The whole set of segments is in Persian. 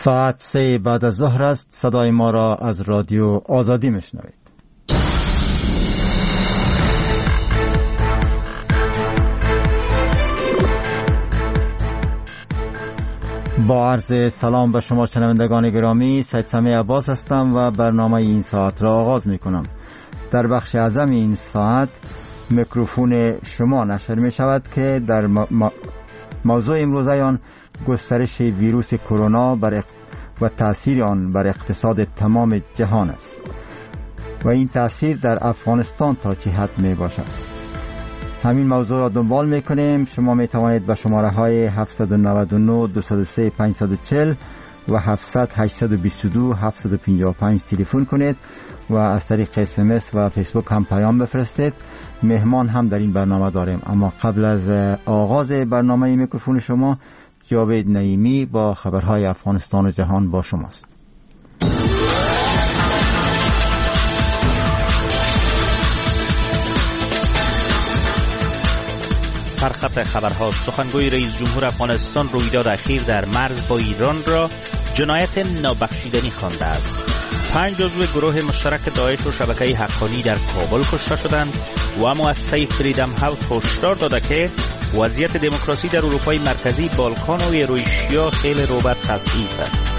ساعت 3 بعد از ظهر است. صدای ما را از رادیو آزادی میشنوید. با عرض سلام به شما شنوندگان گرامی، سید سمیع عباس هستم و برنامه این ساعت را آغاز می کنم. در بخش اعظم این ساعت میکروفون شما نشر می شود که در موضوع امروز آن گسترش ویروس کرونا و تأثیر آن بر اقتصاد تمام جهان است و این تأثیر در افغانستان تا چه حد می باشد. همین موضوع را دنبال می کنیم. شما می توانید به شماره های 799 203 540 و 700 822 755 تلفن کنید و از طریق SMS و فیسبوک هم پیام بفرستید. مهمان هم در این برنامه داریم، اما قبل از آغاز برنامه میکروفون شما جاوید نعیمی با خبرهای افغانستان و جهان با شماست. سرخط خبرها: سخنگوی رئیس جمهور افغانستان رویداد اخیر در مرز با ایران را جنایت نابخشودنی خوانده است. 5 عضو گروه مشترک داعش و شبکه حقانی در کابل کشته شدند و مؤسسه فریدم هاوس هشدار داده که وضعیت دموکراسی در اروپای مرکزی، بالکان و ایروشیا خیلی رو به تضعیف است.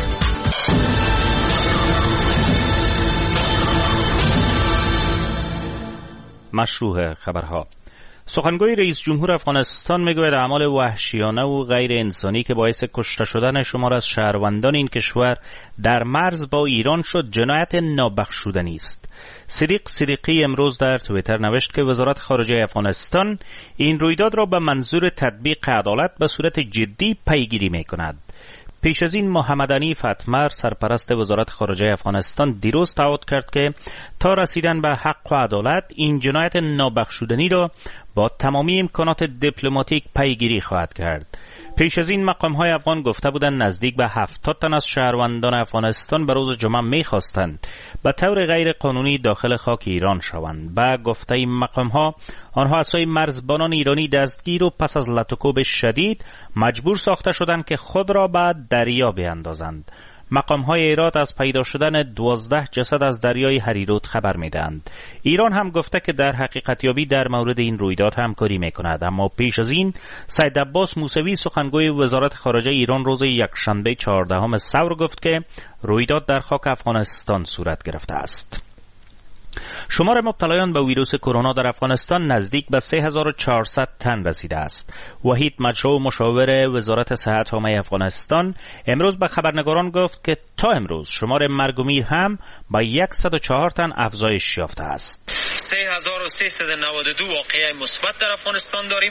مشروع خبرها: سخنگوی رئیس جمهور افغانستان میگوید اعمال وحشیانه و غیر انسانی که باعث کشته شدن شمار از شهروندان این کشور در مرز با ایران شد جنایت نابخشودنی است. صدیق صدیقی امروز در توییتر نوشت که وزارت خارجه افغانستان این رویداد را به منظور تطبیق عدالت به صورت جدی پیگیری میکند. پیش از این محمد عنیف اتمر سرپرست وزارت خارجه افغانستان دیروز تعهد کرد که تا رسیدن به حق و عدالت این جنایت نابخشودنی را با تمامی امکانات دیپلماتیک پیگیری خواهد کرد. پیش از این مقام‌های افغان گفته بودند نزدیک به 70 تن از شهروندان افغانستان به روز جمعه می‌خواستند به طور غیر قانونی داخل خاک ایران شوند. به گفته این مقام‌ها آنها از سوی مرزبانان ایرانی دستگیر و پس از لطوکوب شدید مجبور ساخته شدند که خود را به دریا بیاندازند. مقام‌های ایران از پیدا شدن 12 جسد از دریای هریرود خبر می‌دهند. ایران هم گفته که در حقیقتیابی در مورد این رویداد همکاری می‌کند، اما پیش از این سید عباس موسوی سخنگوی وزارت خارجه ایران روز یکشنبه 14 ثور گفت که رویداد در خاک افغانستان صورت گرفته است. شمار مبتلایان به ویروس کرونا در افغانستان نزدیک به 3400 تن رسیده است. وحید مجروح مشاور وزارت صحت عامه افغانستان امروز به خبرنگاران گفت که تا امروز شمار مرگ و میر هم با 104 تن افزایش یافته است. 3392 واقعه مثبت در افغانستان داریم.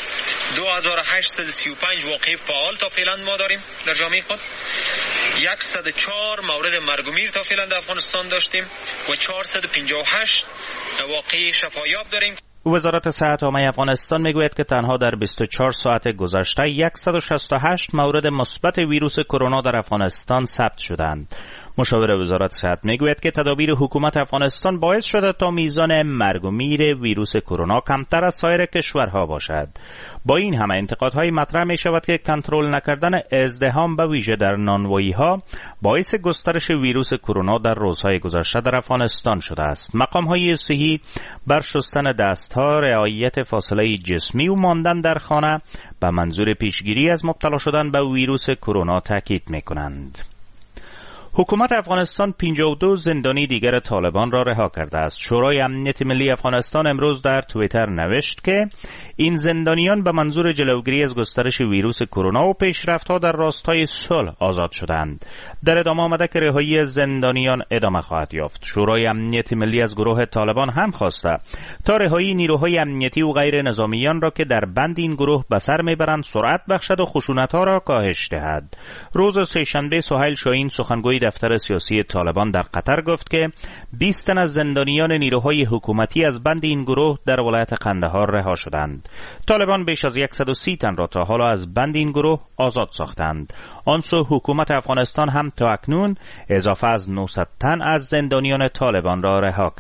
2835 واقعه فعال تا فعلا ما داریم در جامعه خود. 104 مورد مرگ و میر تا فعلا در افغانستان داشتیم و 458 واقعه شفایاب داریم. وزارت صحت عامه افغانستان میگوید که تنها در 24 ساعت گذشته 168 مورد مثبت ویروس کرونا در افغانستان ثبت شدند. مشاور وزارت صحت میگوید که تدابیر حکومت افغانستان باعث شده تا میزان مرگ و میر ویروس کرونا کمتر از سایر کشورها باشد. با این همه انتقادهای مطرح می شود که کنترل نکردن ازدحام به ویژه در نانوایی‌ها باعث گسترش ویروس کرونا در روزهای گذشته در افغانستان شده است. مقام‌های صحی بر شستن دست‌ها، رعایت فاصله جسمی و ماندن در خانه به منظور پیشگیری از مبتلا شدن به ویروس کرونا تاکید می‌کنند. حکومت افغانستان 52 زندانی دیگر طالبان را رها کرده است. شورای امنیت ملی افغانستان امروز در توییتر نوشت که این زندانیان به منظور جلوگیری از گسترش ویروس کرونا و پیشرفت‌ها در راستای صلح آزاد شدند. در ادامه آمده که رهایی زندانیان ادامه خواهد یافت. شورای امنیت ملی از گروه طالبان هم خواسته تا رهایی نیروهای امنیتی و غیر نظامیان را که در بند این گروه به سر میبرند سرعت بخشد و خشونت‌ها را کاهش دهد. روز سه‌شنبه سهیل شاهین سخنگوی دفتر سیاسی طالبان در قطر گفت که 20 تن از زندانیان نیروهای حکومتی از بند این گروه در ولایت قندهار رها شدند. طالبان بیش از 130 تن را تا حالا از بند این گروه آزاد ساختند. آن سو حکومت افغانستان هم تا اکنون اضافه از 900 تن از زندانیان طالبان را رها کرده.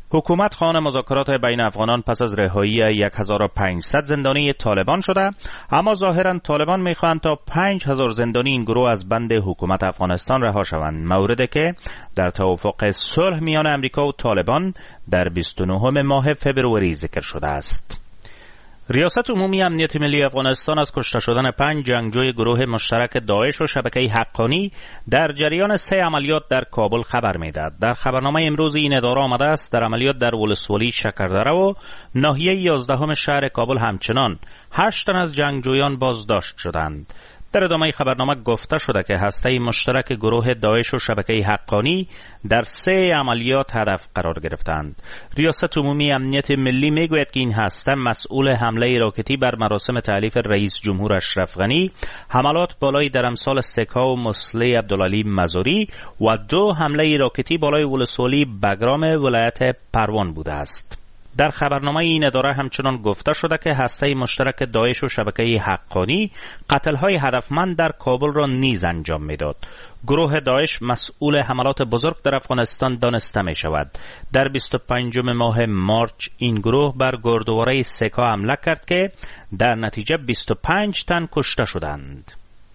حکومت خواهان مذاکرات بین افغانان پس از رهایی 1500 زندانی طالبان شده، اما ظاهرا طالبان میخواهند تا 5000 زندانی این گروه از بند حکومت افغانستان رها شوند، موردی که در توافق صلح میان امریکا و طالبان در 29 ماه فبروری ذکر شده است. ریاست عمومی امنیت ملی افغانستان از کشته شدن 5 جنگجوی گروه مشترک داعش و شبکه حقانی در جریان 3 عملیات در کابل خبر میدهد. در خبرنامه امروز این اداره آمده است در عملیات در ولسوالی شکردره و ناحیه 11 شهر کابل همچنان 8 تن از جنگجویان بازداشت شدند. در ادامه خبرنامه گفته شده که هسته مشترک گروه داعش و شبکه حقانی در 3 عملیات هدف قرار گرفتند. ریاست عمومی امنیت ملی میگوید که این هسته مسئول حمله راکتی بر مراسم تألیف رئیس جمهور اشرف غنی، حملات بالای درمسال سکا و مسلح عبدالعلی مزاری و 2 حمله راکتی بالای ولسوالی بگرام ولایت پروان بوده است. در خبرنامه این اداره همچنان گفته شده که هسته مشترک داعش و شبکه حقانی قتل‌های هدفمند در کابل را نیز انجام میداد. گروه داعش مسئول حملات بزرگ در افغانستان دانسته می شود. در 25 ماه مارچ این گروه بر گردواره سکا حمله کرد که در نتیجه 25 تن کشته شدند.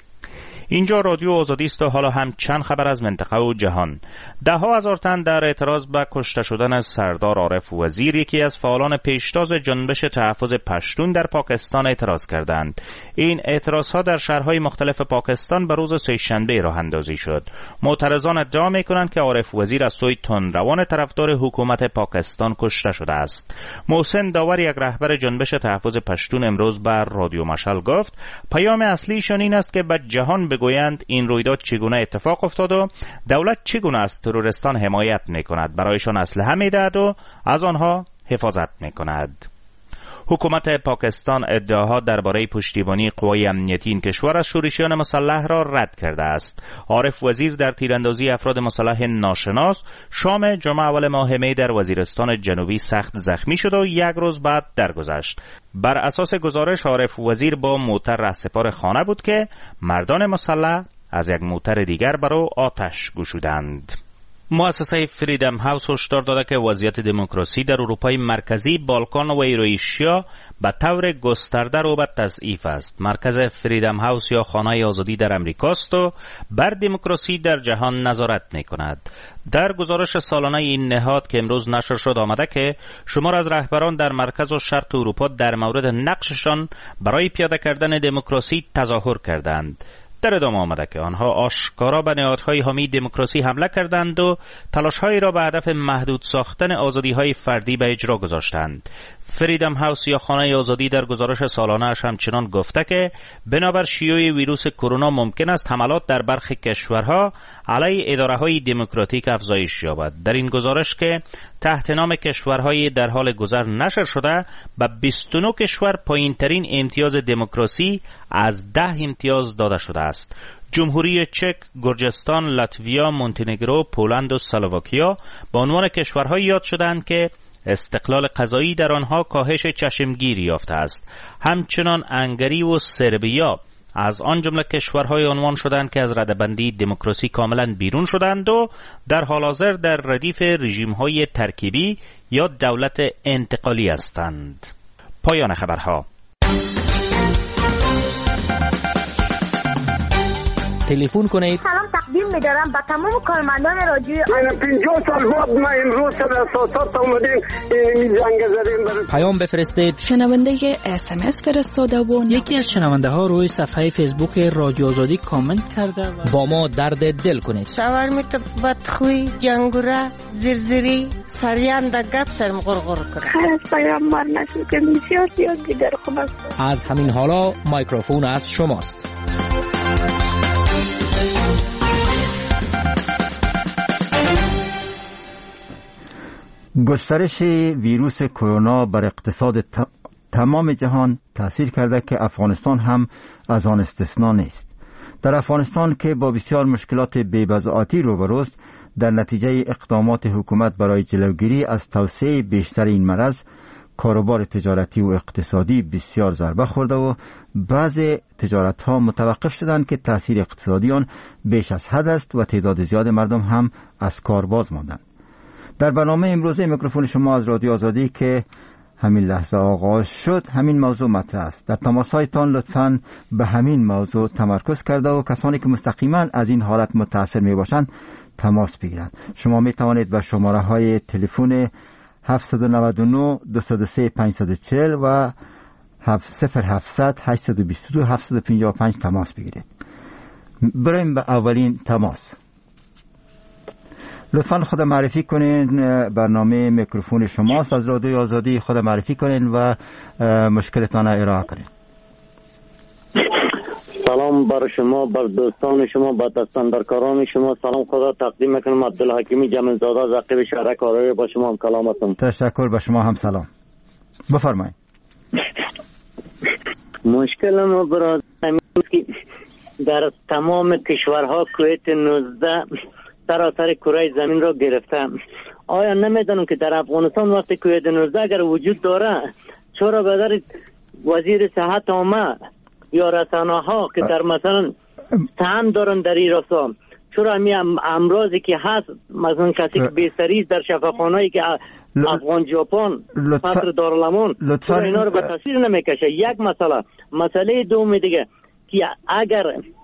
اینجا رادیو آزادی است و حالا هم چند خبر از منطقه و جهان. 10,000 تن در اعتراض به کشته شدن سردار عارف وزیر، یکی از فعالان پیشتاز جنبش تحفظ پشتون در پاکستان، اعتراض کردند. این اعتراضها در شهرهای مختلف پاکستان به روز سه‌شنبه راه اندازی شد. معترضان ادعا می‌کنند که عارف وزیر از سوی تندروان طرفدار حکومت پاکستان کشته شده است. محسن داور، یک رهبر جنبش تحفظ پشتون، امروز بر رادیو مشعل گفت پیام اصلیشان این است که به جهان گویند این رویداد چگونه اتفاق افتاد و دولت چگونه از تروریستان حمایت می‌کند، برایشان اسلحه می‌دهد و از آنها حفاظت می‌کند. حکومت پاکستان ادعاها درباره پشتیبانی قوای امنیتی این کشور از شورشیان مسلح را رد کرده است. عارف وزیر در تیراندازی افراد مسلح ناشناس شام جمعه اول ماه می در وزیرستان جنوبی سخت زخمی شد و 1 روز بعد درگذشت. بر اساس گزارش عارف وزیر با موتر رهسپار خانه بود که مردان مسلح از یک موتر دیگر بر او آتش گشودند. مؤسسه فریدم هاوس هشدار داده که وضعیت دموکراسی در اروپای مرکزی، بالکان و ایروئیشیا به طور گسترده رو به تضعیف است. مرکز فریدم هاوس یا خانه آزادی در امریکاست و بر دموکراسی در جهان نظارت می‌کند. در گزارش سالانه این نهاد که امروز نشر شد آمده که شمار از رهبران در مرکز و شرق اروپا در مورد نقششان برای پیاده کردن دموکراسی تظاهر کردند. در ادامه آمده که آنها آشکارا به نهادهای حامی دموکراسی حمله کردند و تلاش‌هایی را به هدف محدود ساختن آزادی‌های فردی به اجرا گذاشتند. فریدم هاوس یا خانه آزادی در گزارش سالانه‌اش همچنان گفته که بنابر شیوع ویروس کرونا ممکن است حملات در برخی کشورها علیه اداره‌های دموکراتیک افزایش یابد. در این گزارش که تحت نام کشورهای در حال گذر نشر شده، به 29 کشور پایین‌ترین امتیاز دموکراسی از 10 امتیاز داده شده است. جمهوری چک، گرجستان، لاتویا، مونتنگرو، پولند و اسلواکیا به عنوان کشورهایی یاد شدند که استقلال قضایی در آنها کاهش چشمگیری یافته است. همچنان انگری و سربیا از آن جمله کشورهای عنوان شدند که از ردبندی دموکراسی کاملا بیرون شدند و در حال حاضر در ردیف رژیم‌های ترکیبی یا دولت انتقالی هستند. پایان خبرها. تلفن کنید. سلام تقدیم می‌دارم به تمام کارمندان رادیو. 50 سال بعد ما امروز در اساسات اومدیم این جنگ زدیم. پیام بفرستید. شنونده SMS فرستاده و یکی از شنونده ها روی صفحه فیسبوک رادیو آزادی کامنت کرده و با ما درد دل کنید. شاورمیت بدخوی، جنگوره، زرزری، سریان در گپ سرم غرغر کرد. خیلی پیامبر نشد که بسیار دیگر خوب است. از همین حالا میکروفون از شماست. گسترش ویروس کرونا بر اقتصاد تمام جهان تأثیر کرده که افغانستان هم از آن استثنا نیست. در افغانستان که با بسیار مشکلات بی‌بضاعتی روبروست، در نتیجه اقدامات حکومت برای جلوگیری از توسعه بیشتر این مرض، کاروبار تجارتی و اقتصادی بسیار ضربه خورده و بعضی تجارت‌ها متوقف شدند که تأثیر اقتصادی آن بیش از حد است و تعداد زیاد مردم هم از کار باز ماندند. در برنامه امروزه میکروفون شما از رادیو آزادی که همین لحظه آغاز شد همین موضوع مطرح است. در تماس‌هایتان لطفاً به همین موضوع تمرکز کرده و کسانی که مستقیما از این حالت متاثر می باشند تماس بگیرند. شما می توانید به شماره‌های تلفن 799 203 540 و 0700 822 755 تماس بگیرید. بریم به اولین تماس. لطفاً خود معرفی کنین. برنامه میکروفون شماست از رادیو آزادی. خود معرفی کنین و مشکلتان را ارائه کنین. سلام بر شما، بر دوستان شما، بر دستاندرکاران شما سلام خدا تقدیم میکنم. عبدالحکیمی جملزاده از عقیب شهر کارایی با شما هم کلام هستم. تشکر، به شما هم سلام. بفرمایید. مشکل ما برای که در تمام کشورها کویت 19 سراسر کره زمین را گرفته. آیا نمیدانم که در افغانستان وقتی کویت 19 اگر وجود داره چرا بدر وزیر صحت آمد یا رسانه ها که در مثلا تهم دارن در این راستا چرا همین امراضی که هست مثلا کسی که بیستری در شفاخانه‌ای که افغان ژاپن فقر دارالمان چرا اینا رو به تصویر نمیکشه؟ یک مسئله دوم دیگه که اگر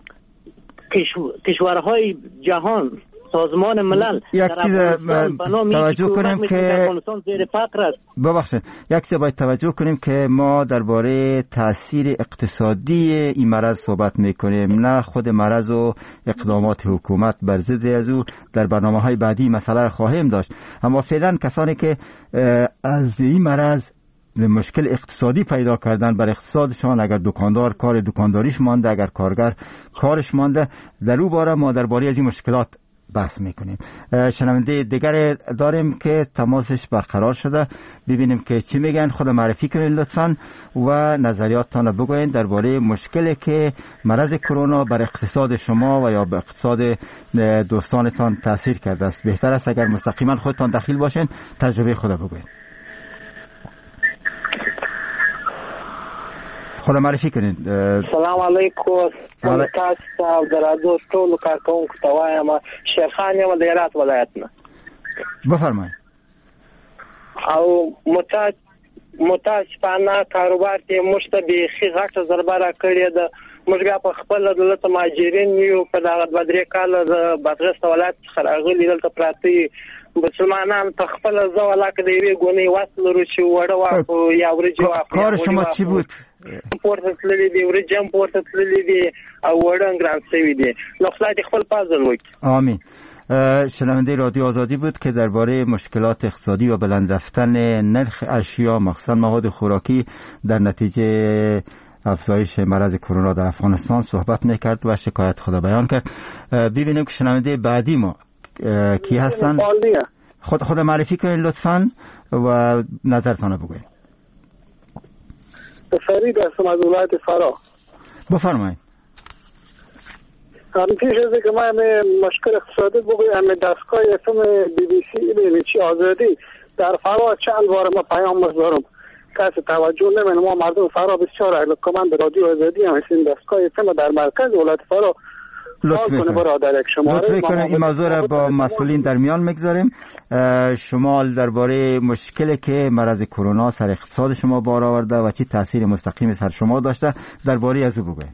کشورهای جهان سازمان ملل یک چیز توجه کنیم که ببخشید یک چیز باید توجه کنیم که ما درباره تاثیر اقتصادی این مرض صحبت میکنیم، نه خود مرض و اقدامات حکومت بر ضد از او. در برنامه‌های بعدی مسئله خواهیم داشت، اما فعلا کسانی که از این مرض مشکل اقتصادی پیدا کردن بر اقتصادشان، اگر دکاندار کار دکانداریش مانده، اگر کارگر کارش مانده، در او باره ما درباره از این مشکلات بحث میکنیم. شنونده دیگر داریم که تماسش برقرار شده، ببینیم که چی میگن. خود معرفی کنین لطفاً و نظریاتتان بگوین درباره مشکلی که مرض کرونا بر اقتصاد شما و یا به اقتصاد دوستانتان تاثیر کرده است. بهتر است اگر مستقیما خودتان دخیل باشین، تجربه خود بگوین. خود معرفی کنین. سلام علیکم. تاسو د رادیو ټولو کارکونکو ته وایم شیخان یم د هرات ولایت نه. بفرمایئ. او متاسفانه کاروبار کې موږ ته بیخي غټه ضربه راکړې ده. موږ بیا په خپل دولت مهاجرین یو په دغه 2-3 کاله د بادغیس ولایت څخه راغلي دلته پراته مسلمانان په خپل ځوله کې د یوې ګونې وس لرو چې وړه واخو یا ورجې واخو. کار شما چی بود؟ پورته تللی دی، ورجم پورته تللی دی او وړه ګران شوی دی. نو خدای دې خپل فضل وکړي. آمین. شنونده رادیو آزادی بود که درباره مشکلات اقتصادی و بلند رفتن نرخ اشیا مخصوصا مواد خوراکی در نتیجه افزایش مرض کرونا در افغانستان صحبت میکرد و شکایت خود بیان کرد. ببینیم که شنونده بعدی ما کی هستن. خود معرفی کنید لطفاً و نظرتان بگویید. فرید هستم از ولایت فراه. بفرمایید. پیش از اینکه من مشکل اقتصادی بگویم، دستگاه FM BBC چی آزادی در فراه چند بار ما پیام دارم کسی توجه نمیکنه. ما مردم فراه بسیار علاقه‌مند به رادیو آزادی هم هستیم. دستگاه FM در مرکز ولایت فراه لطفی کنیم این موضوع را با مسئولین در میان میگذاریم. شما درباره مشکلی که مرض کرونا سر اقتصاد شما بار آورده و چی تاثیر مستقیم سر شما داشته درباره از او بگوید.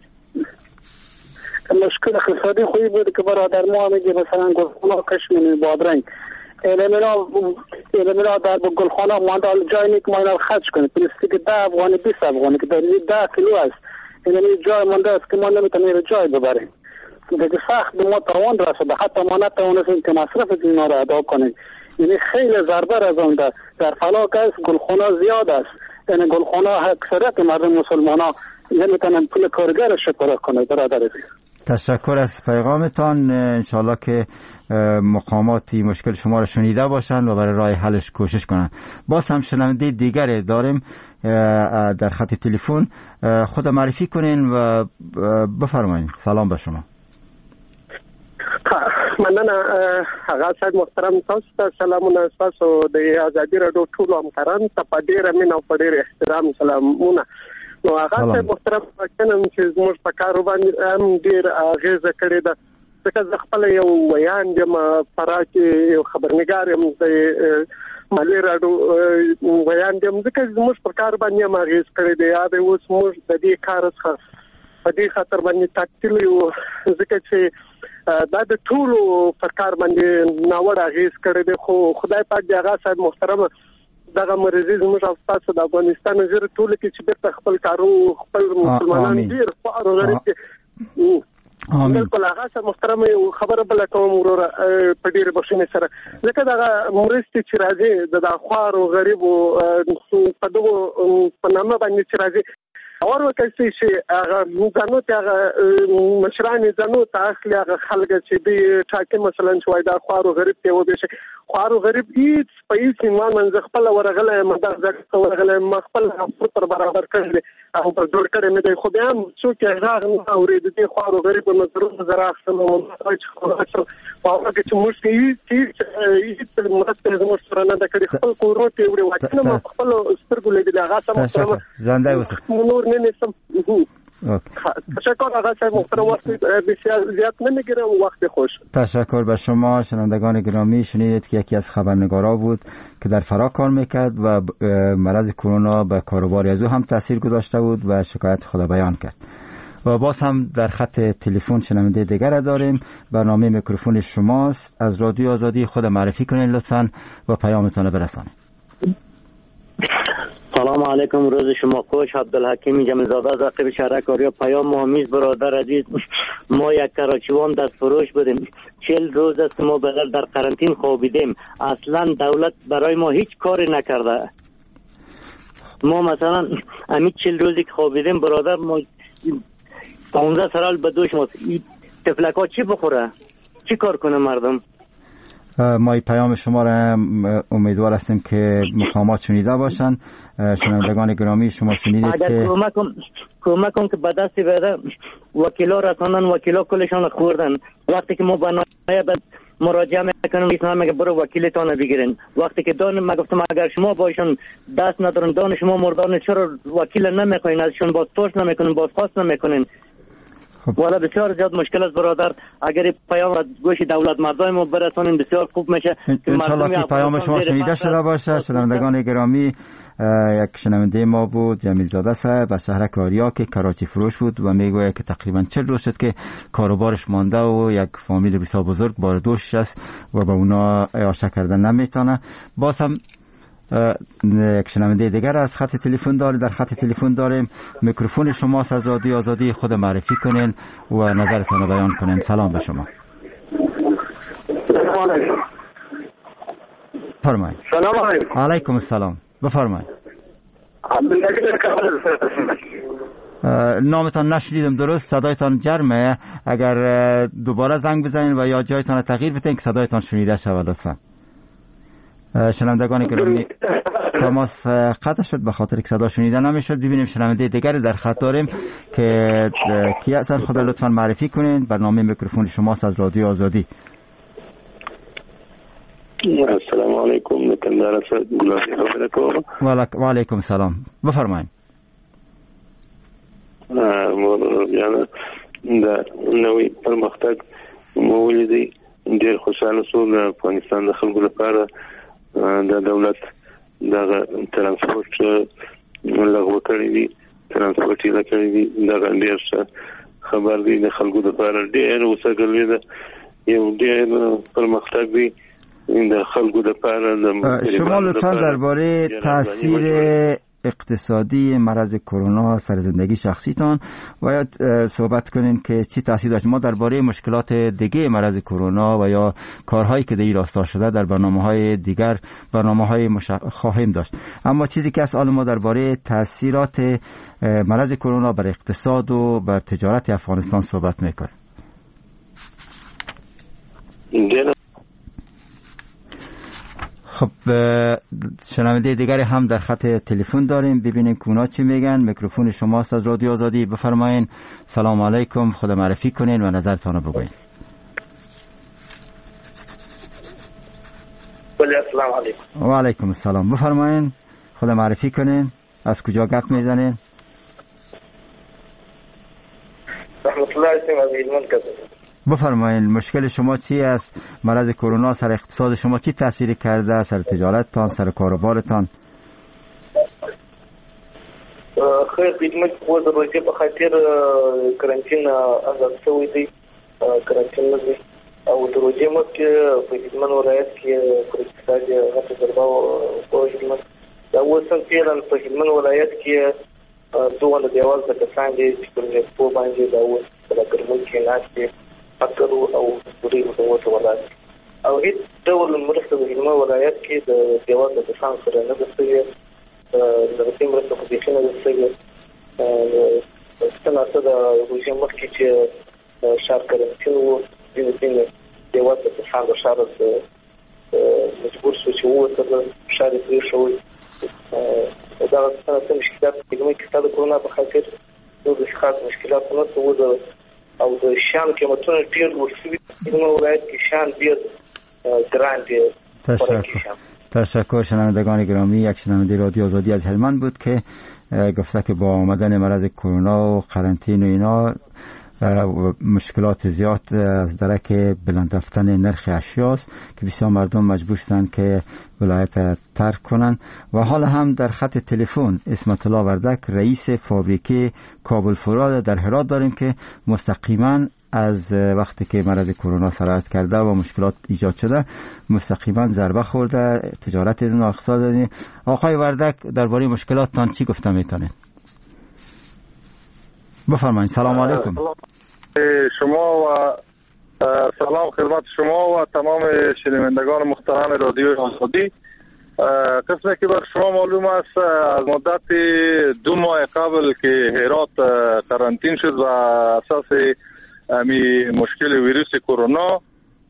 مشکل اقتصادی خوبی بود که برادر ما میگه مثلا گلخانه کشمینی بادرنگ اینا در گلخانه مانده جای نیک ما خرج کنیم. پلاستیک 10 افغانی 20 افغانی که در 10 کیلو است. این جای مانده است که ما نمیتونیم جای ببریم. دیگه سخت به ما تاوان رسیده، حتی ما نتوانستیم که مصرف اینا را ادا کنیم. یعنی خیلی ضربه رسانده. در فلاک است گلخانه زیاد است، یعنی گلخانه اکثریت مردم مسلمان ها نمیتونن پول کارگرش پاره کنه. برادر تشکر از پیغامتان. انشالله که مقامات مشکل شما را شنیده باشند و برای راه حلش کوشش کنند. باز هم شنونده دیگری داریم در خط تلفن. خود معرفی کنین و بفرمایید. سلام به شما. مننه هغه صاحب محترم، تاسو ته سلامونه. تاسو د ازادي راډیو ټول همکارانو ته په ډېره مینه او په ډېر احترام سلامونه. نو هغه صاحب محترم څنګه چې زموږ په کار باندې هم ډېر اغیزه کړې ده. ځکه زه خپل یو ویاند یم فراه کې یو خبرنګار یم د مالي راډیو ویاند یم ځکه زموږ پر کار باندې هم اغېز کړی دی یا د اوس موږ د دې کار څخه په دې خاطر باندې تعطیل یو ځکه چې دا د ټولو پر کار باندې ناوړه اغېز کړی دی خو خدای پاک دې هغه صاحب محترم دغه مریضي زموږ او تاسو د افغانستان زیر ټول کې چې بیرته خپل کارو خپل مسلمانان ډیر فقر غریب دي بالکل هغه صاحب محترم یو خبره بل کوم وروره په ډیر بښنې سره ځکه دغه مرستې چې راځي د خوارو غریبو په دغه په نامه باندې چې راځي اور وکړي چې هغه ځانو ته مشران ځانو ته اخلي هغه خلک چې دی ټاکي مثلا شوي دا خوارو غریب ته و به شي خوارو غریب هیڅ پیسې ایمان من خپل ورغله مدار ځکه ورغله خپل پر برابر کړل او په جوړ کړی مې دی خو بیا هم څوک هغه نه اوري د دې خوارو غریب نظرونه زرا اخلم او چې خلاص او هغه چې موږ چې مرسته زموږ سره نه د کړي خپل کورونه ته وړي واټنه ما خپل سترګو لیدل هغه سم ژوندۍ اوسه نور نه نسم تشکر آقا صاحب محترم وقتی بسیار زیاد نمیگیرم وقت خوش. تشکر به شما شنوندگان گرامی. شنیدید که یکی از خبرنگارا بود که در فراه کار میکرد و مرض کرونا به کاروبار از او هم تاثیر گذاشته بود و شکایت خود بیان کرد. و باز هم در خط تلفن شنونده دیگر داریم. برنامه میکروفون شماست. از رادیو آزادی خود معرفی کنین لطفاً و پیامتون برسانید. سلام علیکم، روز شما خوش. عبدالحکیم جمیلزاده از عقب شهرکاری و پیام مهمیز برادر عزیز. ما یک کراچیوان دست فروش بودیم، 40 روز است ما بغیر در قرنطین خوابیدیم. اصلا دولت برای ما هیچ کاری نکرده. ما مثلا همین 40 روزی که خوابیدیم برادر ما 15 سال به دوش ما تفلکا چی بخوره؟ چی کار کنه مردم؟ ما پیام شما را امیدوار هستیم که مقامات شنیده باشن. شنوندگان گرامی شما شنیدید که اگر کمک کن که به دست بیاده وکیلا رساندن، وکیلا کلشان خوردن. وقتی که ما برنامه مراجعه میکنم ایشون میگه برو وکیلتان بگیرین. وقتی که ما گفتم اگر شما با ایشون دست ندارن، دان شما مردان، چرا وکیل نمیخواین؟ ازشون بازپرس نمیکنین، بازخواست نمیکنین؟ والا بسیار زیاد مشکل است برادر. اگر پیام از گوش دولت مردم ما برسانیم بسیار خوب میشه. انشالله که پیام شما شنیده شده باشه. شنوندگان گرامی، یک شنونده ما بود جمیلزاده صاحب از شهر کاریا که کراچی فروش بود و میگوید که تقریبا 40 روز شد که کاروبارش مانده و یک فامیل بسیار بزرگ بار دوش است و به اونا اعاشه کردن نمیتونه. باز هم یک شنونده دیگر از خط تلفن داره. در خط تلفن داریم. میکروفون شماست. از رادیو آزادی خود معرفی کنین و نظرتون رو بیان کنین. سلام به شما. فرمایید. سلام علیکم. علیکم السلام. بفرمایید. نامتان نشنیدم درست، صدایتان جرمه. اگر دوباره زنگ بزنین و یا جایتان تغییر بدین که صدایتان شنیده شود لطفا. شنوندگان گرامی تماس قطع شد به خاطر که صدا شنیده نمیشد. ببینیم شنونده دیگری در خط داریم که کی هستن. خدا لطفا معرفی کنین. برنامه میکروفون شماست از رادیو آزادی. السلام علیکم. نکندار اسد گلابی خبرکو. و علیکم السلام. بفرمایید. یعنی د نوې پرمختګ مو ولیدي ډېر خوشاله شوم. د افغانستان د خلکو لپاره د دولت د ترانسپورت لغوه کړی دی، ترانسپورت یې کړی دی. دا ډېر ښه خبر دی. د خلکو لپاره ډېر وسګلوي ده، یو ډېر پرمختګ دی د خلکو لپاره. شما لطفا درباره تاثیر اقتصادی مرض کرونا سر زندگی شخصیتان و یا صحبت کنین که چی تاثیر داشت. ما درباره مشکلات دیگه مرض کرونا و یا کارهایی که در این راستا شده در برنامه‌های دیگر برنامه‌های خواهیم داشت، اما چیزی که از حال ما درباره تاثیرات مرض کرونا بر اقتصاد و بر تجارت افغانستان صحبت میکنیم. خب شنونده دیگری هم در خط تلفن داریم. ببینیم که اونا چی میگن. میکروفون شماست از رادیو آزادی. بفرمایین. سلام علیکم. خود معرفی کنین و نظرتان رو بگوین. السلام علیکم. و علیکم السلام. بفرمایین. خود معرفی کنین. از کجا گپ میزنین؟ رحمت الله اسم از هلمند کردم. بفرمایید مشکل شما چی است؟ مرض کرونا سر اقتصاد شما چی تأثیری کرده؟ سر تجارتتان، سر کاروبارتان؟ خیر خدمت خو د روزي په خاطر کرنټین آزاد شوی دی کرنټین دی او د روزي مکه په هلمند ولایت کې پر اقتصاد غټه ضربه وشوه دا اوسم پیران په هلمند ولایت کې دوه دیوال د کسان دي چې په باندې دا اوس د ګرمۍ کې ناشته فکرو او پوری وته ولایت او هیڅ ډول مرسته د هلمند ولایت کې د دیوال د کسان سره نه دستوي د رسمي مرسته په دې کې نه دستوي ستنه د روزي مکه چې شار کرنټین وو د دیوال د کسان د شار مجبور شو چې وته شار پرې شوی دا څه مشکلات د کیسه د کرونا په خاطر نو د ښه مشکلات نه څه او د شان قیمتونه ډیر ورسوي د ولایت کې شان ډیر ګران دی. تشکر. شنوندگان گرامی، یک شنونده رادیو آزادی از هلمند بود که گفته که با آمدن مرض کرونا و قرنطینه و اینا مشکلات زیاد از درک بلند رفتن نرخ اشیاست که بسیار مردم مجبور شدند که ولایت ترک کنند. و حال هم در خط تلفن اسمت الله وردک رئیس فابریکه کابل فراد در هرات داریم که مستقیما از وقتی که مرض کرونا سرایت کرده و مشکلات ایجاد شده مستقیما ضربه خورده، تجارت اقتصاد دادیم. آقای وردک درباره مشکلاتتان چی گفته میتونید؟ بفرمایید. سلام علیکم. شما و سلام خدمت شما و تمام شنوندگان محترم رادیو آزادی. قسمی که بر شما معلوم است از مدت 2 ماه قبل که هرات قرنطین شد و اساس امی مشکل ویروس کرونا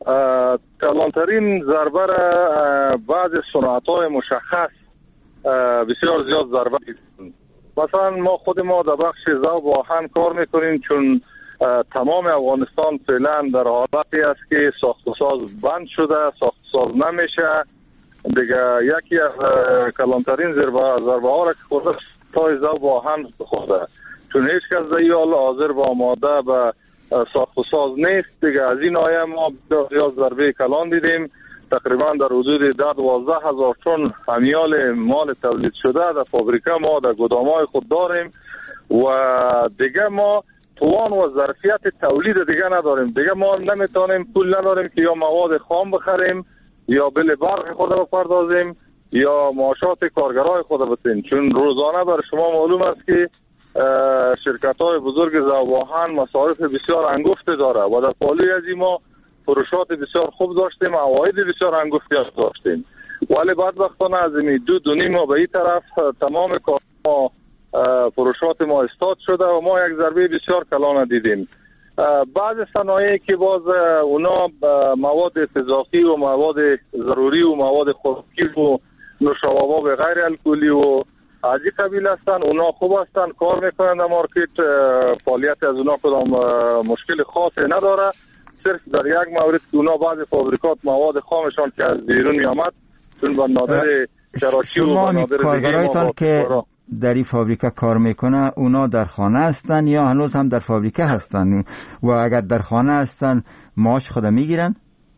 کلانترین ضربه را بعض صنعت‌های مشخص بسیار زیاد ضربه دیدند. مثلا ما خود ما در بخش ذوب و آهن کار میکنیم چون تمام افغانستان فعلا در حالتی است که ساخت و ساز بند شده، ساخت و ساز نمیشه دیگه. یکی از کلانترین ضربه ها را که خورده تای ذوب و آهن خورده چون هیچ کس در حال حاضر و آماده به ساخت و ساز نیست دیگه. از این آیه ما زیاد ضربه کلان دیدیم، تقریبا در حدود 12 هزار تن امیال مال تولید شده در فابریکه ما در گدامای خود داریم و دیگه ما توان و ظرفیت تولید دیگه نداریم. دیگه ما نمیتونیم، پول نداریم که یا مواد خام بخریم یا بل برق خود بپردازیم یا معاشات کارگرای خود بدیم چون روزانه بر شما معلوم است که شرکت‌های بزرگ ذوب آهن مصارف بسیار انگفت داره و در پالوی از ما فروشات بسیار خوب داشتیم، عواید بسیار انگفتی داشتیم ولی بدبختانه از این 2 ما به این طرف تمام کار ما فروشات ما استاد شده و ما یک ضربه بسیار کلان دیدیم. بعض صنایعی که باز اونا مواد تضافی و مواد ضروری و مواد خوراکی و نوشابه به غیر الکلی و از این قبیل هستن، اونا خوب هستن، کار میکنن در مارکت، فعالیت از اونا کدام مشکل خاصی نداره. صرف در یک مورد که اونا بعض فابریکات مواد خامشان که از بیرون آمد چون بنادر کراچی و بنادر کارگرایتان که در این فابریکه کار میکنه اونا در خانه هستن یا هنوز هم در فابریکه هستن و اگر در خانه هستن معاش خود میگیرن؟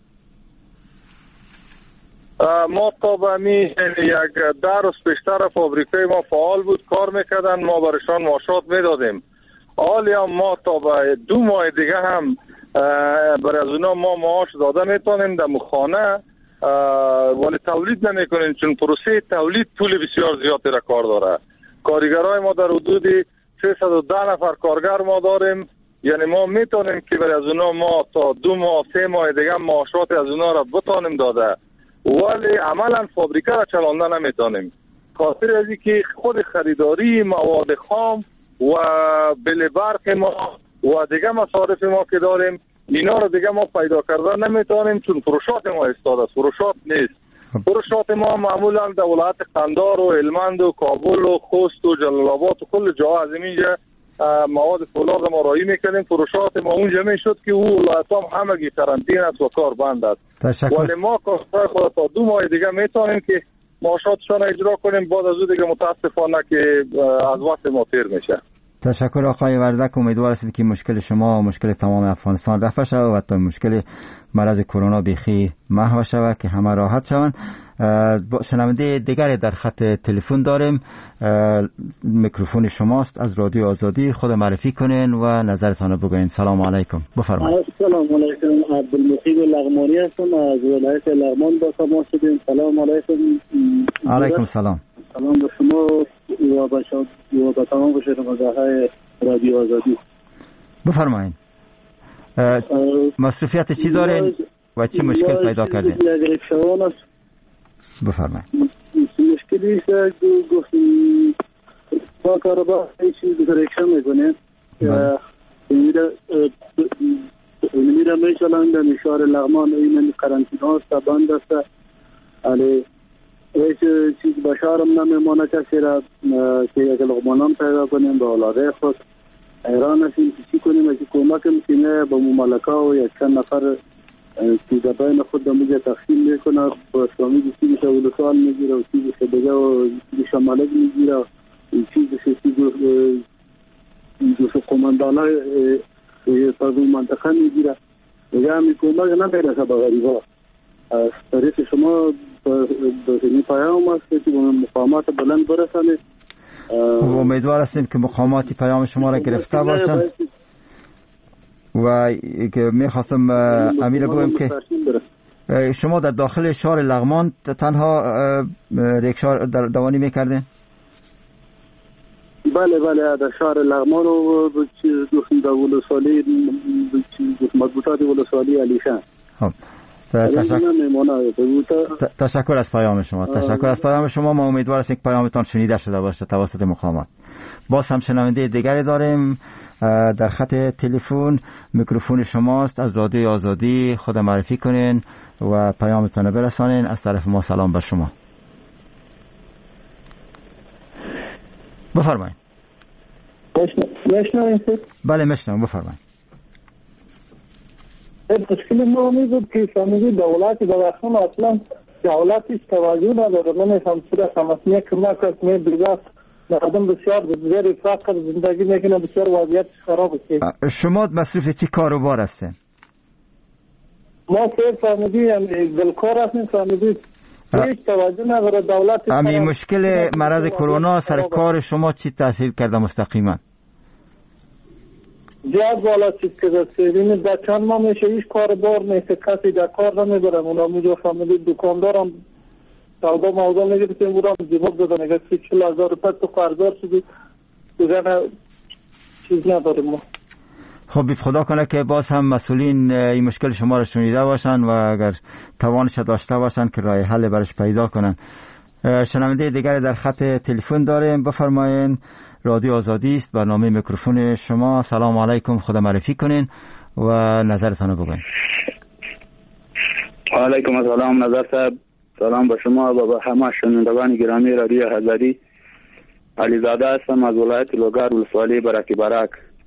ما تا به یک 10 روز پیشتر فابریکه ما فعال بود، کار میکردن، ما برشان معاشات میدادیم. حالی هم ما تا به 2 ماه دیگه هم برای از اونا ما معاش داده میتونیم در مخانه ولی تولید نمیکنیم چون پروسه تولید پول بسیار زیادی را کار داره. کارگرای ما در حدود 310 نفر کارگر ما داریم، یعنی ما میتونیم که برای از اونا ما تا 2 ماه 3 ماه دیگه معاشات از اونا را بتونیم داده ولی عملا فابریکه را چلاندن نمیتونیم خاطر از اینکه خود خریداری مواد خام و بل برق ما و دیگه مصارف ما که داریم اینا رو دیگه ما پیدا کردن نمیتونیم چون فروشات ما استاد است، فروشات نیست. فروشات ما معمولا در ولایت قندار و هلمند و کابل و خوست و جلال آباد و کل جاها از اینجا مواد فولاد ما رایی میکنیم. فروشات ما اونجا میشد که او ولایت هم همگی قرنطینه است و کار بند است ولی ما کارگرای خود تا 2 ماه دیگه میتونیم که معاشاتشان اجرا کنیم، بعد از او دیگه متاسفانه که از وقت ما تیر میشه. تشکر آقای وردک. امیدوار هستیم که مشکل شما و مشکل تمام افغانستان رفع شود و تا مشکل مرض کرونا بیخی محو شود که همه راحت شوند. شنونده دیگری در خط تلفن داریم. میکروفون شماست. از رادیو آزادی خود معرفی کنین و نظرتان بگوین. سلام علیکم. بفرمایید. سلام علیکم. عبدالمقید لغمانی هستم از ولایت لغمان با شما شدیم. سلام علیکم. علیکم سلام. سلام به شما و به تمام شنونده‌های رادیو آزادی. بفرمایید. مصروفیت چی دارین و چه مشکل پیدا کردین؟ بفرمایید. مشکلی که گفتیم با کاربار چیز ریکشن میکنه میره میشلن در نشار لغمان این قرنطینه است بند است علی هیچ چیز بشارم نمیمانه کسی را که یک لغمانان پیدا کنیم به اولاده خود ایران هستیم که چی کنیم که کمک میکنه به مملکه و یک چند نفر که در بین خود دمیجه تقسیم میکنه با اسلامی چیزش اولوسال میگیره و چیزش دیگه و چیزش ملک میگیره و چیزش دوست قماندان های پردون منطقه میگیره دیگه همی کمک نمیرسه به غریبا. از طریق شما به پیام است که به مقامات بلند برسانه. امیدوار هستیم که مقامات پیام شما را گرفته باشن و میخواستم امیر بگویم که شما در داخل شهر لغمان تنها ریکشا دوانی میکردین؟ بله در شهر لغمان و دوست ولسوالی مضبوطات ولسوالی علیشان. تشکر از پیام شما. تشکر از پیام شما. ما امیدوار هستیم که پیامتان شنیده شده باشه توسط مقامات. باز هم شنونده دیگری داریم در خط تلفن. میکروفون شماست. از رادیو آزادی خود معرفی کنین و پیامتان برسانین. از طرف ما سلام بر شما. بفرمایید. بله میشنوم. بفرمایید. مشکل ما بود که فهمیدی دولت بخشون اصلا دولتش توجه نداره. من همسوره همسنیه که ما کس می درگاه مردم بسیار زیر فقر زندگی میکنه بسیار وضعیتش خراب است. شما مصروف چی کاروبار هستین؟ ما فهمیدی دلکار هستیم. فهمیدی هیچ توجه نداره دولت. همین مشکل مرض کرونا سر کار شما چی تاثیر کرده مستقیما؟ زیاد بالا چیز که سیدین در چند ماه میشه هیچ کاربار نیست. کسی در کار نمیبرم. اونا میجا فهمیدی دکاندارم سودا موضوع نگرفتیم بودم جواب دادن اگر 40,000 روپیه تو قرضدار شدی دیگه چیز نداریم ما. خب خدا کنه که باز هم مسئولین این مشکل شما رو شنیده باشن و اگر توانش داشته باشن که راه حل برش پیدا کنن. شنونده دیگری در خط تلفن داریم. بفرمایین. رادیو آزادی است. برنامه میکروفون شما. سلام علیکم. خود معرفی کنین و نظرتان رو بگوین. علیکم السلام نظر صاحب. سلام به شما و به همه شنوندگان گرامی رادیو آزادی. علیزاده هستم از ولایت لوگر ولسوالی برکی برک.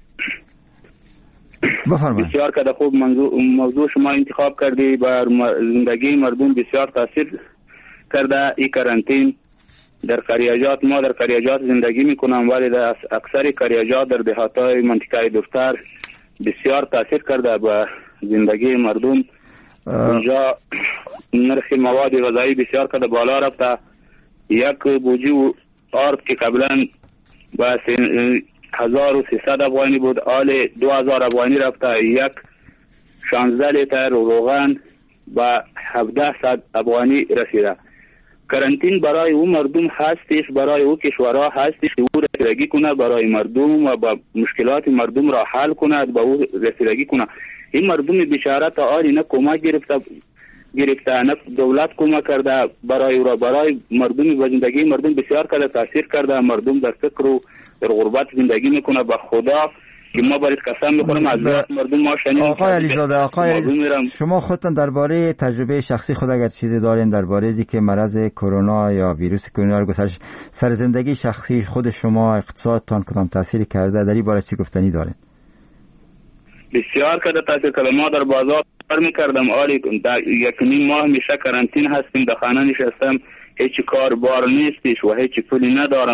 بفرمایید. بسیار که خوب موضوع شما انتخاب کردی. بر زندگی مردم بسیار تاثیر کرده این کرانتین. در قریاجات ما در قریاجات زندگی میکنم ولی در اکثر قریاجات در دهاتای منطقه دفتر بسیار تاثیر کرده به زندگی مردم. اونجا نرخ مواد غذایی بسیار کرده بالا رفته. یک بوجی آرد که قبلا با 1300 افغانی بود حال 2000 افغانی رفته. یک 16 لیتر روغن با 1700 افغانی رسیده. کرانتین برای او مردم هستش، برای او کشورها هستش که او رسیدگی کنه برای مردم و با مشکلات مردم را حل کنه با او رسیدگی کنه. این مردم بیچاره تا آری نه کمک گرفته نه دولت کمک کرده برای او را برای مردم و زندگی مردم بسیار کرده تاثیر کرده. مردم در فکر و در غربت زندگی میکنه. به خدا که ما باید قسم میخورم از مردم ما شنیدیم. آقای علیزاده شما خودتان درباره تجربه شخصی خود اگر چیزی دارین درباره که مرض کرونا یا ویروس کرونا رو گذشت سر زندگی شخصی خود شما اقتصادتان کدام تاثیر کرده در این باره چی گفتنی دارین؟ بسیار کرده تاثیر کرده. ما در بازار کار میکردم آلی یک نیم ماه میشه کرانتین هستیم در خانه نشستم هیچ کار بار نیستش و هیچ پولی ندارم.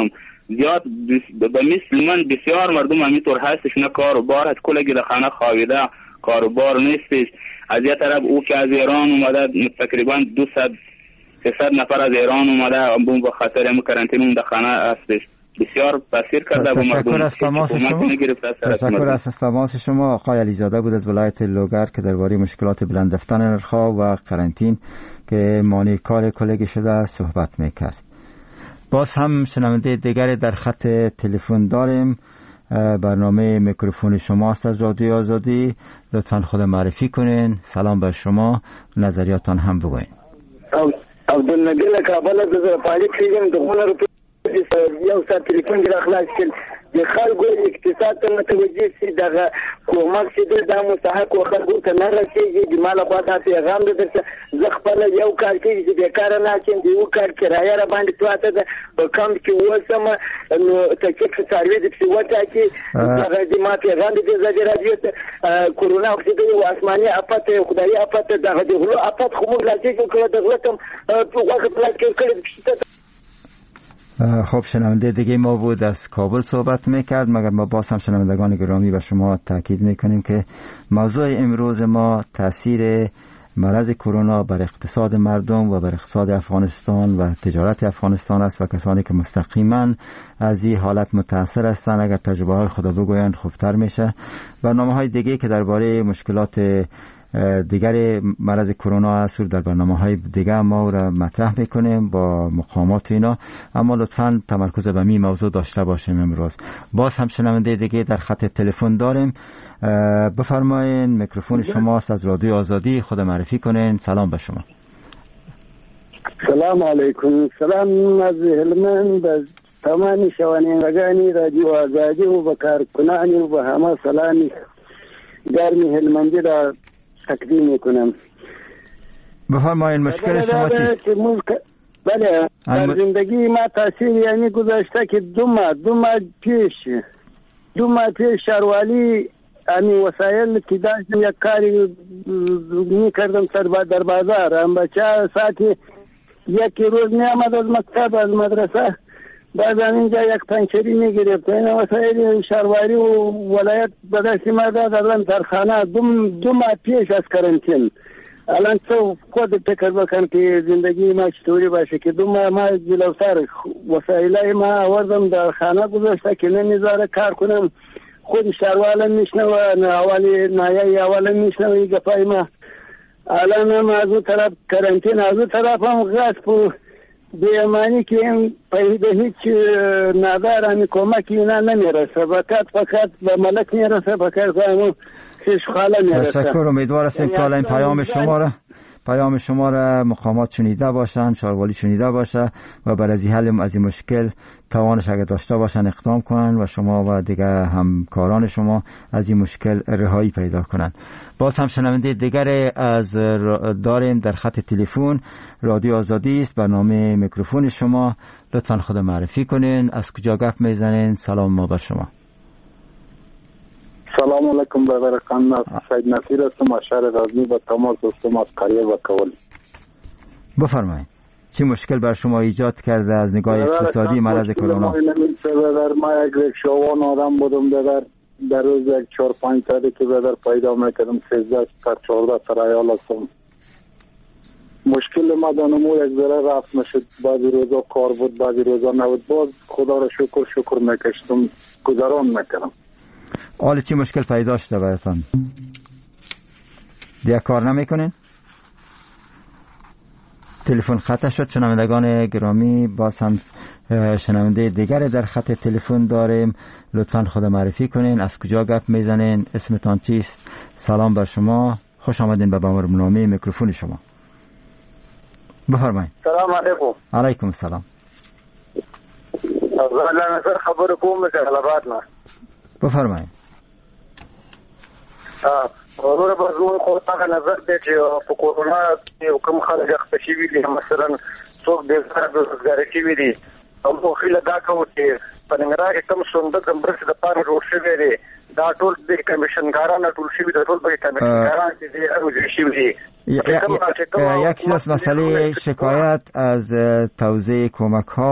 زیاد به مثل من بسیار مردم همینطور هستش، نه کار و بار هست، کلگی در خانه خوابیده، کار و بار نیستش. از یه طرف او که از ایران اومده تقریبا 200-300 نفر از ایران اومده به خاطر هم کرانتین اون در خانه هستش، بسیار تاثیر کرده به مردم. تشکر از تماس شما. تشکر از تماس شما. آقای علیزاده بود از ولایت لوگر که درباره مشکلات بلند رفتن نرخ‌ها و کرانتین که مانع کار کلگی شده صحبت میکرد. باز هم شنونده دیگری در خط تلفن داریم. برنامه میکروفون شماست از رادیو آزادی. لطفاً خود معرفی کنین. سلام بر شما، نظریاتان هم بگوین. عبدالنبی کابل از پالیک کردیم دخونه رو یو ساعت تلفن را خلاص کن د خلکو اقتصاد ته متوجه سي دغه کومک چې د مستحق خلکو ته نه رسیږي د مال په تاسو پیغام درته زه خپل یو کار کې چې بیکاره نه کېم دی یو کار کرایه را باندې پراته ده په کم کې وسم نو تکلیف څاروي د څه وته کې دغه د ما پیغام د زړه راځي کورونا وخت دی آسماني افت خدای افت دغه د غلو افت خو موږ لاسي کړو دغه تم په وخت پلاټ کې کړی. خب شنونده دیگه ما بود از کابل صحبت میکرد، مگر ما باز هم شنوندگان گرامی و شما تاکید میکنیم که موضوع امروز ما تاثیر مرض کرونا بر اقتصاد مردم و بر اقتصاد افغانستان و تجارت افغانستان است و کسانی که مستقیما از این حالت متاثر هستند اگر تجربه های خود بگویند خوبتر میشه. برنامه‌های دیگه که درباره مشکلات دیگر مرض کرونا است در برنامه‌های دیگه ما را مطرح میکنیم با مقامات اینا، اما لطفاً تمرکز به این موضوع داشته باشیم. امروز باز هم شنونده دیگه در خط تلفن داریم. بفرمایید، میکروفون شماست از رادیو آزادی، خود معرفی کنین. سلام به شما. سلام علیکم. سلام از هلمند، از تمام شنوندگان رادیو آزادی و کارکنان و همه سلامی گرمی هلمندی را تقدیم میکنم. بفرمایید مشکل شما چیست؟ بله، در زندگی ما تاثیر یعنی گذاشته که دو ماه پیش شاروالی امی وسایل که داشتم یک کاری میکردم در بازار، هم بچه ساعتی یکی روز میامد از مکتب از مدرسه بعد اینجا یک پنچری میگرفت. این وسایل شهرواری و ولایت به دست ما دادن در خانه دو ماه پیش از کرانتین. الان تو خود فکر بکن که زندگی ما چطوری باشه که دو ماه ما جلوتر وسایلای ما آوردم در خانه گذاشته که نمیذاره کار کنم. خود شهروالم میشنوه، اولم میشنوه گپای ما. الان هم از اون طرف کرانتین، از اون طرف هم غصب و بیامانی که این به هیچ نظر همی کمکی اینا نمیرسه، فقط به ملک میرسه، فقط همون شش خاله میرسه. تشکر. امیدوار هستیم که این پیام شما را مقامات شنیده باشن، شاروالی شنیده باشه و برای حل از این مشکل توانش اگر داشته باشن اقدام کنن و شما و دیگر همکاران شما از این مشکل رهایی پیدا کنن. باز هم شنونده دیگر از داریم در خط تلفن. رادیو آزادی است، برنامه میکروفون شما. لطفاً خود معرفی کنین، از کجا گپ میزنین؟ سلام ما بر شما. سلام علیکم برادر خان، سید نصیر هستم از شهر غزنی و تماس دوستم از قریه و کول. بفرمایید چه مشکل بر شما ایجاد کرده از نگاه اقتصادی مرض کرونا؟ ما یک رکشاوان آدم بودم در روز یک 4-5 ساعته که بدر پیدا میکردم 13 تا 14 سرایال هستم. مشکل ما دانمو یک ذره رفت نشد، بعضی روزا کار بود بعضی روزا نبود، باز خدا را شکر میکشتم گذران میکردم. حالا چی مشکل پیدا شده براتون؟ دیگه کار نمیکنین؟ تلفن خطا شد. شنوندگان گرامی، باز هم شنونده دیگر در خط تلفن داریم. لطفاً خود معرفی کنین، از کجا گپ میزنین، اسمتان چیست؟ سلام بر شما، خوش آمدین به برنامه میکروفون شما. بفرمایید. سلام علیکم. علیکم السلام. الله نظر خبر کوم که غلبات نه. بفرمایید. ورور بزون خو ته نظر دی چې په کورونا یو کوم خلک اخته شوي دي، مثلا څوک بېزاره شوي دي او موږ هیله دا کوو چې په ننګرهار کې کوم صندوق د مرستې دپاره جوړ شوی دی دا ټول د کمیشنګاران ټول شوي دي، ټول به کمیشنګاران چې دي روزي شوي دي. یک چیز از مسئله شکایت از توزیع کمک ها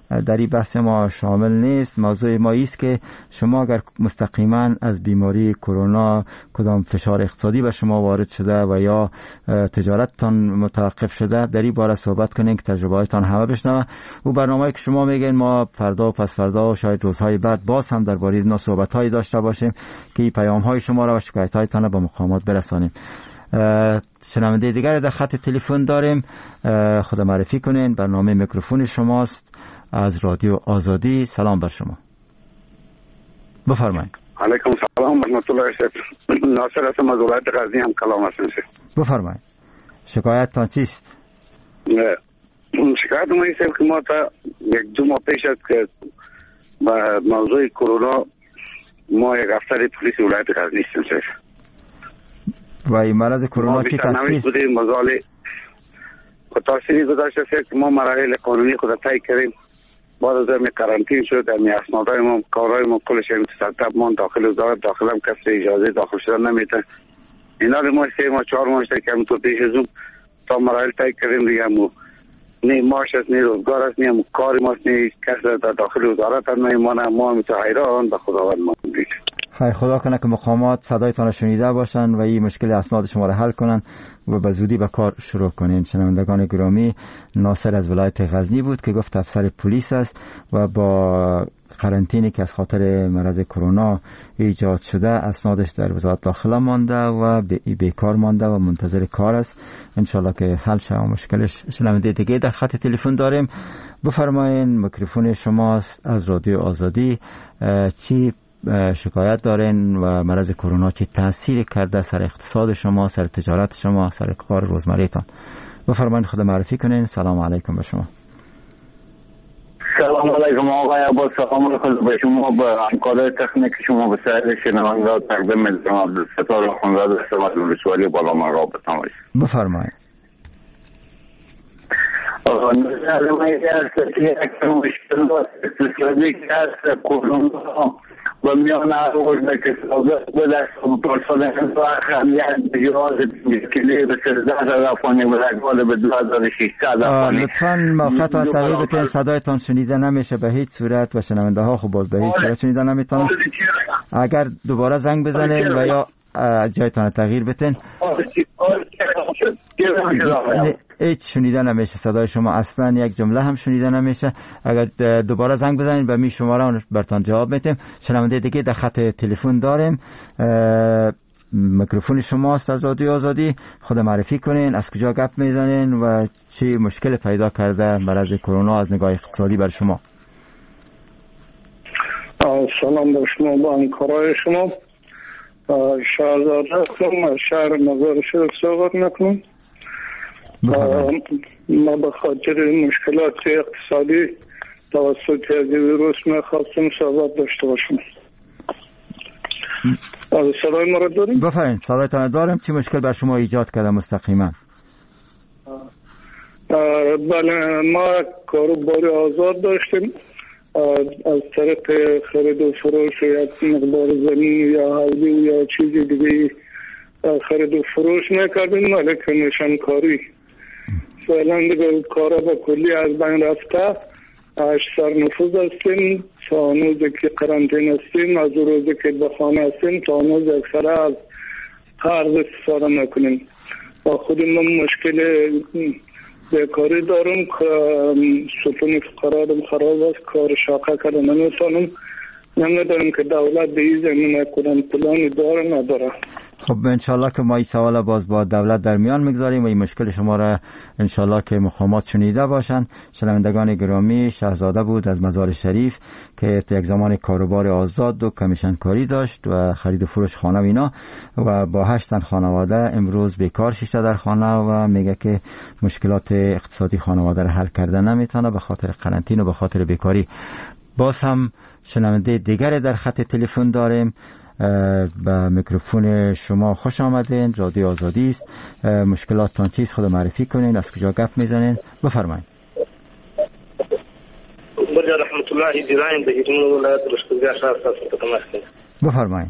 در این بحث ما شامل نیست. موضوع ما است که شما اگر مستقیما از بیماری کرونا کدام فشار اقتصادی به شما وارد شده و یا تجارتتان متوقف شده، در این باره صحبت کنین که تجربه‌هایتان همه بشنوه. و برنامه‌ای که شما میگین ما فردا و پس فردا و شاید روزهای بعد باز هم درباره اینا صحبت‌هایی داشته باشیم که این پیام‌های شما را و شکایت‌هایتان به مقامات برسانیم. شنونده دیگر در خط تلفن داریم. خود معرفی کنین. برنامه میکروفون شماست از رادیو آزادی. سلام بر شما. بفرمایید. علیکم سلام ورحمت الله. ناصر هستم از ولایت غزنی، هم کلام هستم. بفرمایید. شکایتتان چیست؟ شکایت ما است که ما تا یک دو ماه پیش است که با موضوع کرونا ما یک افسر پلیس ولایت غزنی هستیم. و این مرض کرونا چی تاثیر بودیم؟ مزال تاثیری گذاشته است که ما مراحل قانونی خود طی کردیم. بعد از این قرنطینه شد، در اسنادهای ما کارهای ما کلش مترتب مان داخل وزارت داخل هم کسی اجازه داخل شدن نمیده. اینا رو ما 3 ماه 4 ماه که هم تو پیش از اون تا مراحل طی کردیم دیگه. مو نه معاش است، نه روزگار است، نه کاری ماست، نه کس در داخل وزارت هم نمیمانه. ما هم تو حیران به خداوند ما میگیم خیر خدا کنه که مقامات صدایتان را شنیده باشن و این مشکل اسناد شما را حل کنن و به زودی به کار شروع کنین. شنوندگان گرامی، ناصر از ولایت غزنی بود که گفت افسر پلیس است و با قرنطینه که از خاطر مرض کرونا ایجاد شده اسنادش در وزارت داخله مانده و بیکار مانده و منتظر کار است. انشالله که حل شه مشکلش. شنونده دیگه در خط تلفن داریم. بفرمایین، میکروفون شماست از رادیو آزادی. چی شکایت دارین و مرض کرونا چه تأثیری کرده سر اقتصاد شما، سر تجارت شما، سر کار روزمره‌تان؟ بفرمایید خود معرفی کنین. سلام علیکم به شما. سلام علیکم آقای عباس. سلام خود به شما، به همکارای تکنیک شما، به سایر شنوندگان تقدیم می‌کنم. عبدالستار آخوندزاده هستم از ولسوالی بالا مرغابتان باشید. بفرمایید. آقا نظر من است که یک مشکلات اقتصادی که هست کرونا و میان آورده که سابق به دست پرسنل و اخمیت بجواز کلی به 13,000 افغانی و رگال به 2,600 افغانی. لطفاً موقعتان تغییر بکنید. صدایتان شنیده نمیشه به هیچ صورت و شنونده ها خب باز به هیچ صورت شنیده نمیتونن. اگر دوباره زنگ بزنید و یا جایتان تغییر بتین. هیچ شنیده نمیشه صدای شما، اصلا یک جمله هم شنیده نمیشه. اگر دوباره زنگ بزنید به می شماره برتان جواب میدیم. شنونده دیگه در خط تلفن داریم. میکروفون شماست از رادیو آزادی. خود معرفی کنین، از کجا گپ میزنین و چی مشکل پیدا کرده مرض کرونا از نگاه اقتصادی بر شما؟ سلام به شما، با همکارای شما. شهرزاد هستم از شهر مزار شریف صحبت میکنم. ما به خاطر مشکلات اقتصادی توسط از ویروس میخواستم صحبت داشته باشم. صدای ما را داریم؟ بفرمایید. صدایتان داریم. چی مشکل بر شما ایجاد کرده مستقیما؟ بله، ما کاروبار آزاد داشتیم. از طریق خرید و فروش یک مقدار زمین یا حولی یا چیزی دیگه خرید و فروش نکردیم، ولی نشانکاری فعلا دیگه کارا با کلی از بین رفته. 8 سرنفوذ هستیم تا هنوز که قرنطینه هستیم. از روزی که به خانه هستیم تا هنوز اکثر از قرض استفاده نکنیم. با خودمون مشکل بیکاری دارم که ستون فقرارم خراب است، کار شاقه کرده نمیتونم. نمیدارم که دولت به این زمینه کدام پلانی داره نداره. خب انشالله که ما این سوال باز با دولت در میان میگذاریم و این مشکل شما را انشالله که مقامات شنیده باشن. شنوندگان گرامی، شهزاده بود از مزار شریف که یک زمان کاروبار آزاد و کمیشن کاری داشت و خرید و فروش خانه و اینا و با 8 تن خانواده امروز بیکار شده در خانه و میگه که مشکلات اقتصادی خانواده را حل کرده نمیتونه به خاطر قرنطینه و به خاطر بیکاری. باز هم شنونده دیگر در خط تلفن داریم. به میکروفون شما خوش آمدین. رادیو آزادی است. مشکلاتتان چیست؟ خود معرفی کنین، از کجا گپ میزنین؟ بفرمایید. برجا رحمت الله دیراین به هیچون ولایت رشتگاه شهر ساسو تماس. بفرمایید.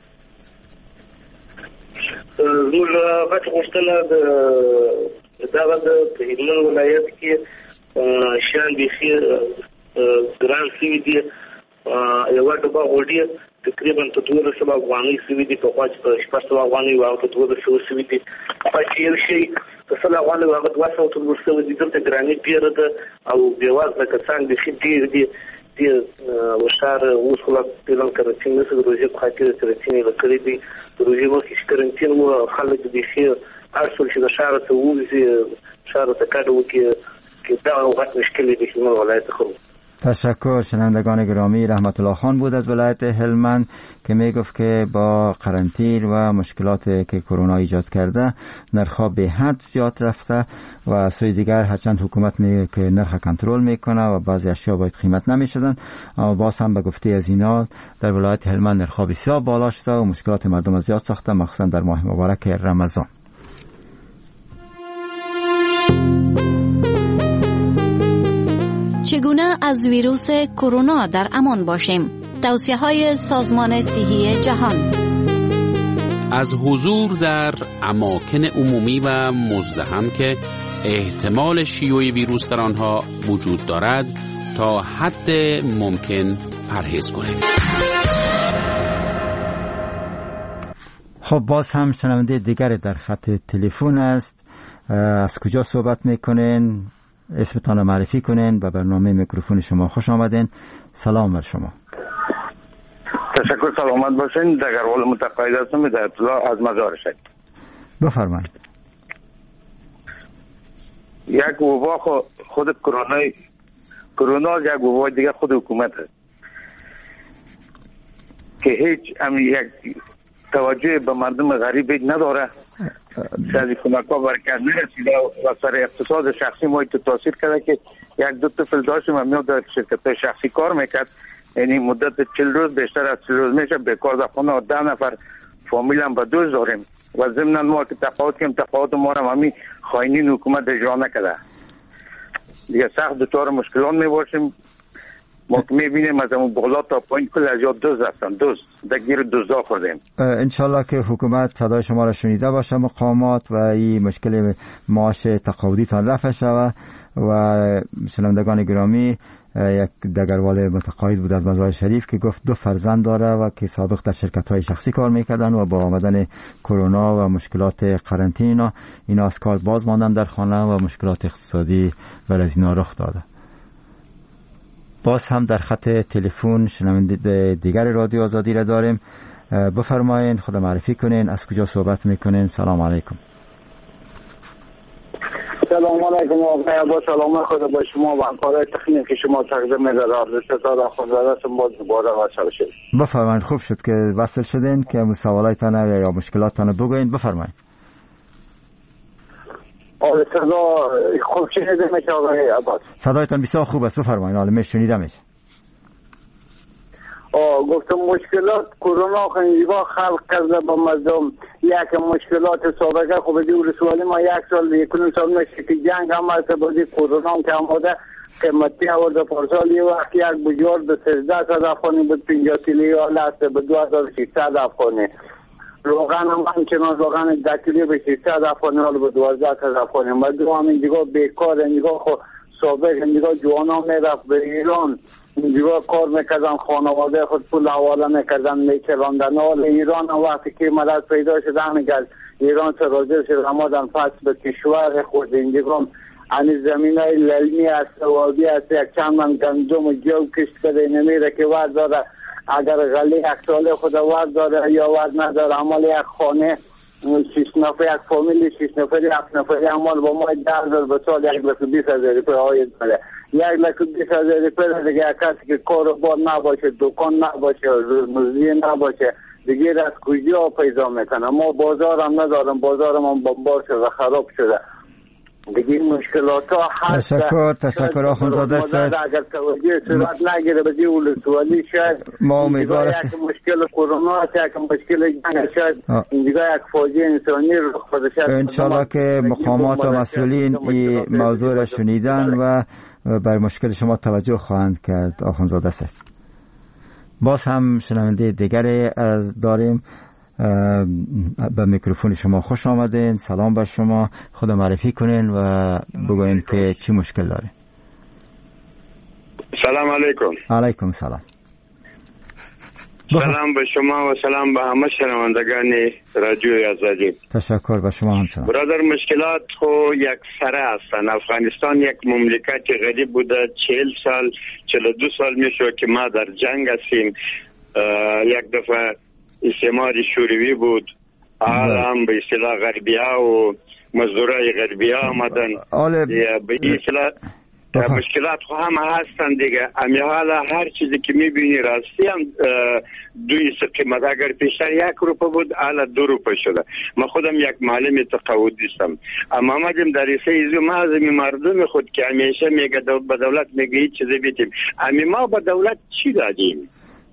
زموږ غټ غوښتنه د هیلمند ولایت کې شان بيخي ګران شوي دي. یوه ډبه غوډي تقریبا په 1200 افغانۍ شوي دي، په خوا چې په 600 افغانۍ او په 1200 شوي دي. پاتې یو شی په 100 افغانۍ هغه 200 تر ورسره دي. دلته ګراني ډېره ده او بېوزله کسان بیخي ډېر دي. وشار اوس خلاص اعلان کرنتین نسو د روژې په خاطر کرنتین یې کړی دی. د روژې مخکې چې کرنتین و خلک بیخي هر څوک چې د ښاره ته ووځي ښار ته کډه وکړي که دغه وخت مشکل دی که من ولایت خرم. تشکر. شنوندگان گرامی، رحمت الله خان بود از ولایت هلمند که می گفت که با قرنطینه و مشکلاتی که کرونا ایجاد کرده نرخ‌ها به حد زیاد رفته و از سوی دیگر هرچند حکومت میگه که نرخ کنترل میکنه و بعضی اشیا باید قیمت نمیشدن، اما باز هم به گفته از اینا در ولایت هلمند نرخ‌ها بسیار بالا شده و مشکلات مردم زیاد ساخته، مخصوصا در ماه مبارک رمضان. چگونه از ویروس کرونا در امان باشیم؟ توصیه‌های سازمان صحی جهان. از حضور در اماکن عمومی و مزدحم که احتمال شیوع ویروس در آنها وجود دارد تا حد ممکن پرهیز کنیم. خب باز هم شنونده دیگری در خط تلفن است. از کجا صحبت میکنین؟ اسمتان رو معرفی کنین. به برنامه میکروفون شما خوش آمدین. سلام بر شما. تشکر، سلامت باشین. دگروال متقاعد هستم در اطلاع از مزار شد. بفرمایید. یک وبا خود کرونا یک وبا دیگه خود حکومت هست که هیچ یک توجه به مردم غریب نداره. سازی کمک ها برکت نرسیده و سر اقتصاد شخصی ما تاثیر کرده که یک دو طفل داشتیم و میاد در شرکت شخصی کار میکرد. یعنی مدت 40 روز بیشتر از 40 روز میشه بیکار در خانه و 10 نفر فامیل هم به دوش داریم و ضمن ما که تفاوت ما رو همین خاینین حکومت اجرا نکرده. دیگه سخت دچار مشکلات میباشیم. ما که میبینیم از اون بالا تا پایین کل از یاد دوز هستن، در گیر دوزا خوردیم. انشالله که حکومت صدای شما را شنیده باشه، مقامات و این مشکل معاش تقاعدی تان رفع شود. و شنوندگان گرامی، یک دگروال متقاعد بود از مزار شریف که گفت 2 فرزند داره و که سابق در شرکت‌های شخصی کار میکردن و با آمدن کرونا و مشکلات قرنطینه اینا از کار باز ماندن در خانه و مشکلات اقتصادی بر از اینا رخ داده. باز هم در خط تلفن شنونده دیگر رادیو آزادی را داریم. بفرمایین، خود معرفی کنین، از کجا صحبت میکنین؟ سلام علیکم. سلام علیکم آقای با سلام خدا با شما و همکارای تکنیکی شما تقدیم می‌دارم. ستاره خدادادتون باز دوباره وصل شد. بفرمایید. خوب شد که وصل شدین که سوالایتان یا مشکلاتتان بگوین. بفرمایید. صدا خوب شنیده میشه آقای عباس؟ صدایتان بسیار خوب است. بفرمایید. حالا شنیده میشه. گفتم مشکلات کرونا خنجیبا خلق کرده با مردم. یک مشکلات سابقه خوب دیو رسوالی ما 1 سال 1.5 سال میشه که جنگ هم هست بازی کرونا که آماده قیمتی آورده. پارسال یه وقت یک بجار به 13,000 افغانی بود، 50 کیلویی هست به 2,600 افغانی. روغن هم همچنان روغن 10 کیلو به 600 افغانی حالا به 12,000 افغانی. مردم هم اینجا بیکار، اینجا خود سابق اینجا جوانا میرفت به ایران، اینجا کار میکردن، خانواده خود پول حواله میکردن میچراندن. حال ایران وقتی که مرض پیدا شد همینگل ایران سرازیر شد آمدن پس به کشور خود. اینجا انی زمین های للمی است و آبی است، یک چند من گندم و جو کشت کرده نمیره که ورد داره. اگر غلی 1 ساله خود ورد داره یا ورد نداره، عمال یک خانه 6 نفر، یک فامیلی 6 نفری 7 نفری عمال با ما 10,000 به سال 1,20,000 روپیه آید داره. 1,20,000 روپیه دیگه کسی که کار و بار نباشه، دکان نباشه، روزمزدی نباشه دیگه از کجا پیدا میکنه؟ ما بازار هم ندارم، بازارم هم بمبار شده، خراب شده دیگه. مشکلات ها هست. تشکر آخونزاده صاحب. اگر توجه صورت نگیره بدی ولسوالی شاید ما امیدوار هستیم. یک مشکل کرونا هست، یک مشکل جنگ شاید اینجا یک فاجعه انسانی رخ بده شاید. انشالله که مقامات و مسئولین این موضوع را شنیدن و بر مشکل شما توجه خواهند کرد. آخونزاده صاحب. باز هم شنونده دیگری از داریم. به میکروفون شما خوش آمدین. سلام بر شما. خود معرفی کنین و بگوین که چی مشکل داره. سلام علیکم. علیکم سلام. سلام به شما و سلام به همه شنوندگان رادیوی آزادی. تشکر به شما همچنان. برادر، مشکلات خو یک سره هستند. افغانستان یک مملکت غریب بوده. 40 سال 42 سال میشه که ما در جنگ هستیم. یک دفعه استعمار شوروی بود. هم به اصطلاح غربیا و مزدورای غربیا آمدن. به اصطلاح مشکلات خو هم هستند دیگه. امی حالا هر چیزی که میبینی راستی هم 2 قیمت. اگر پیشتر 1 روپه بود حالا 2 روپه شده. من خودم یک معلم تقاعدی هستم. اما آمدیم در ایزو ما از مردم خود که همیشه میگه به دولت میگه هیچ چیزی بیتیم. امی ما به دولت چی دادیم؟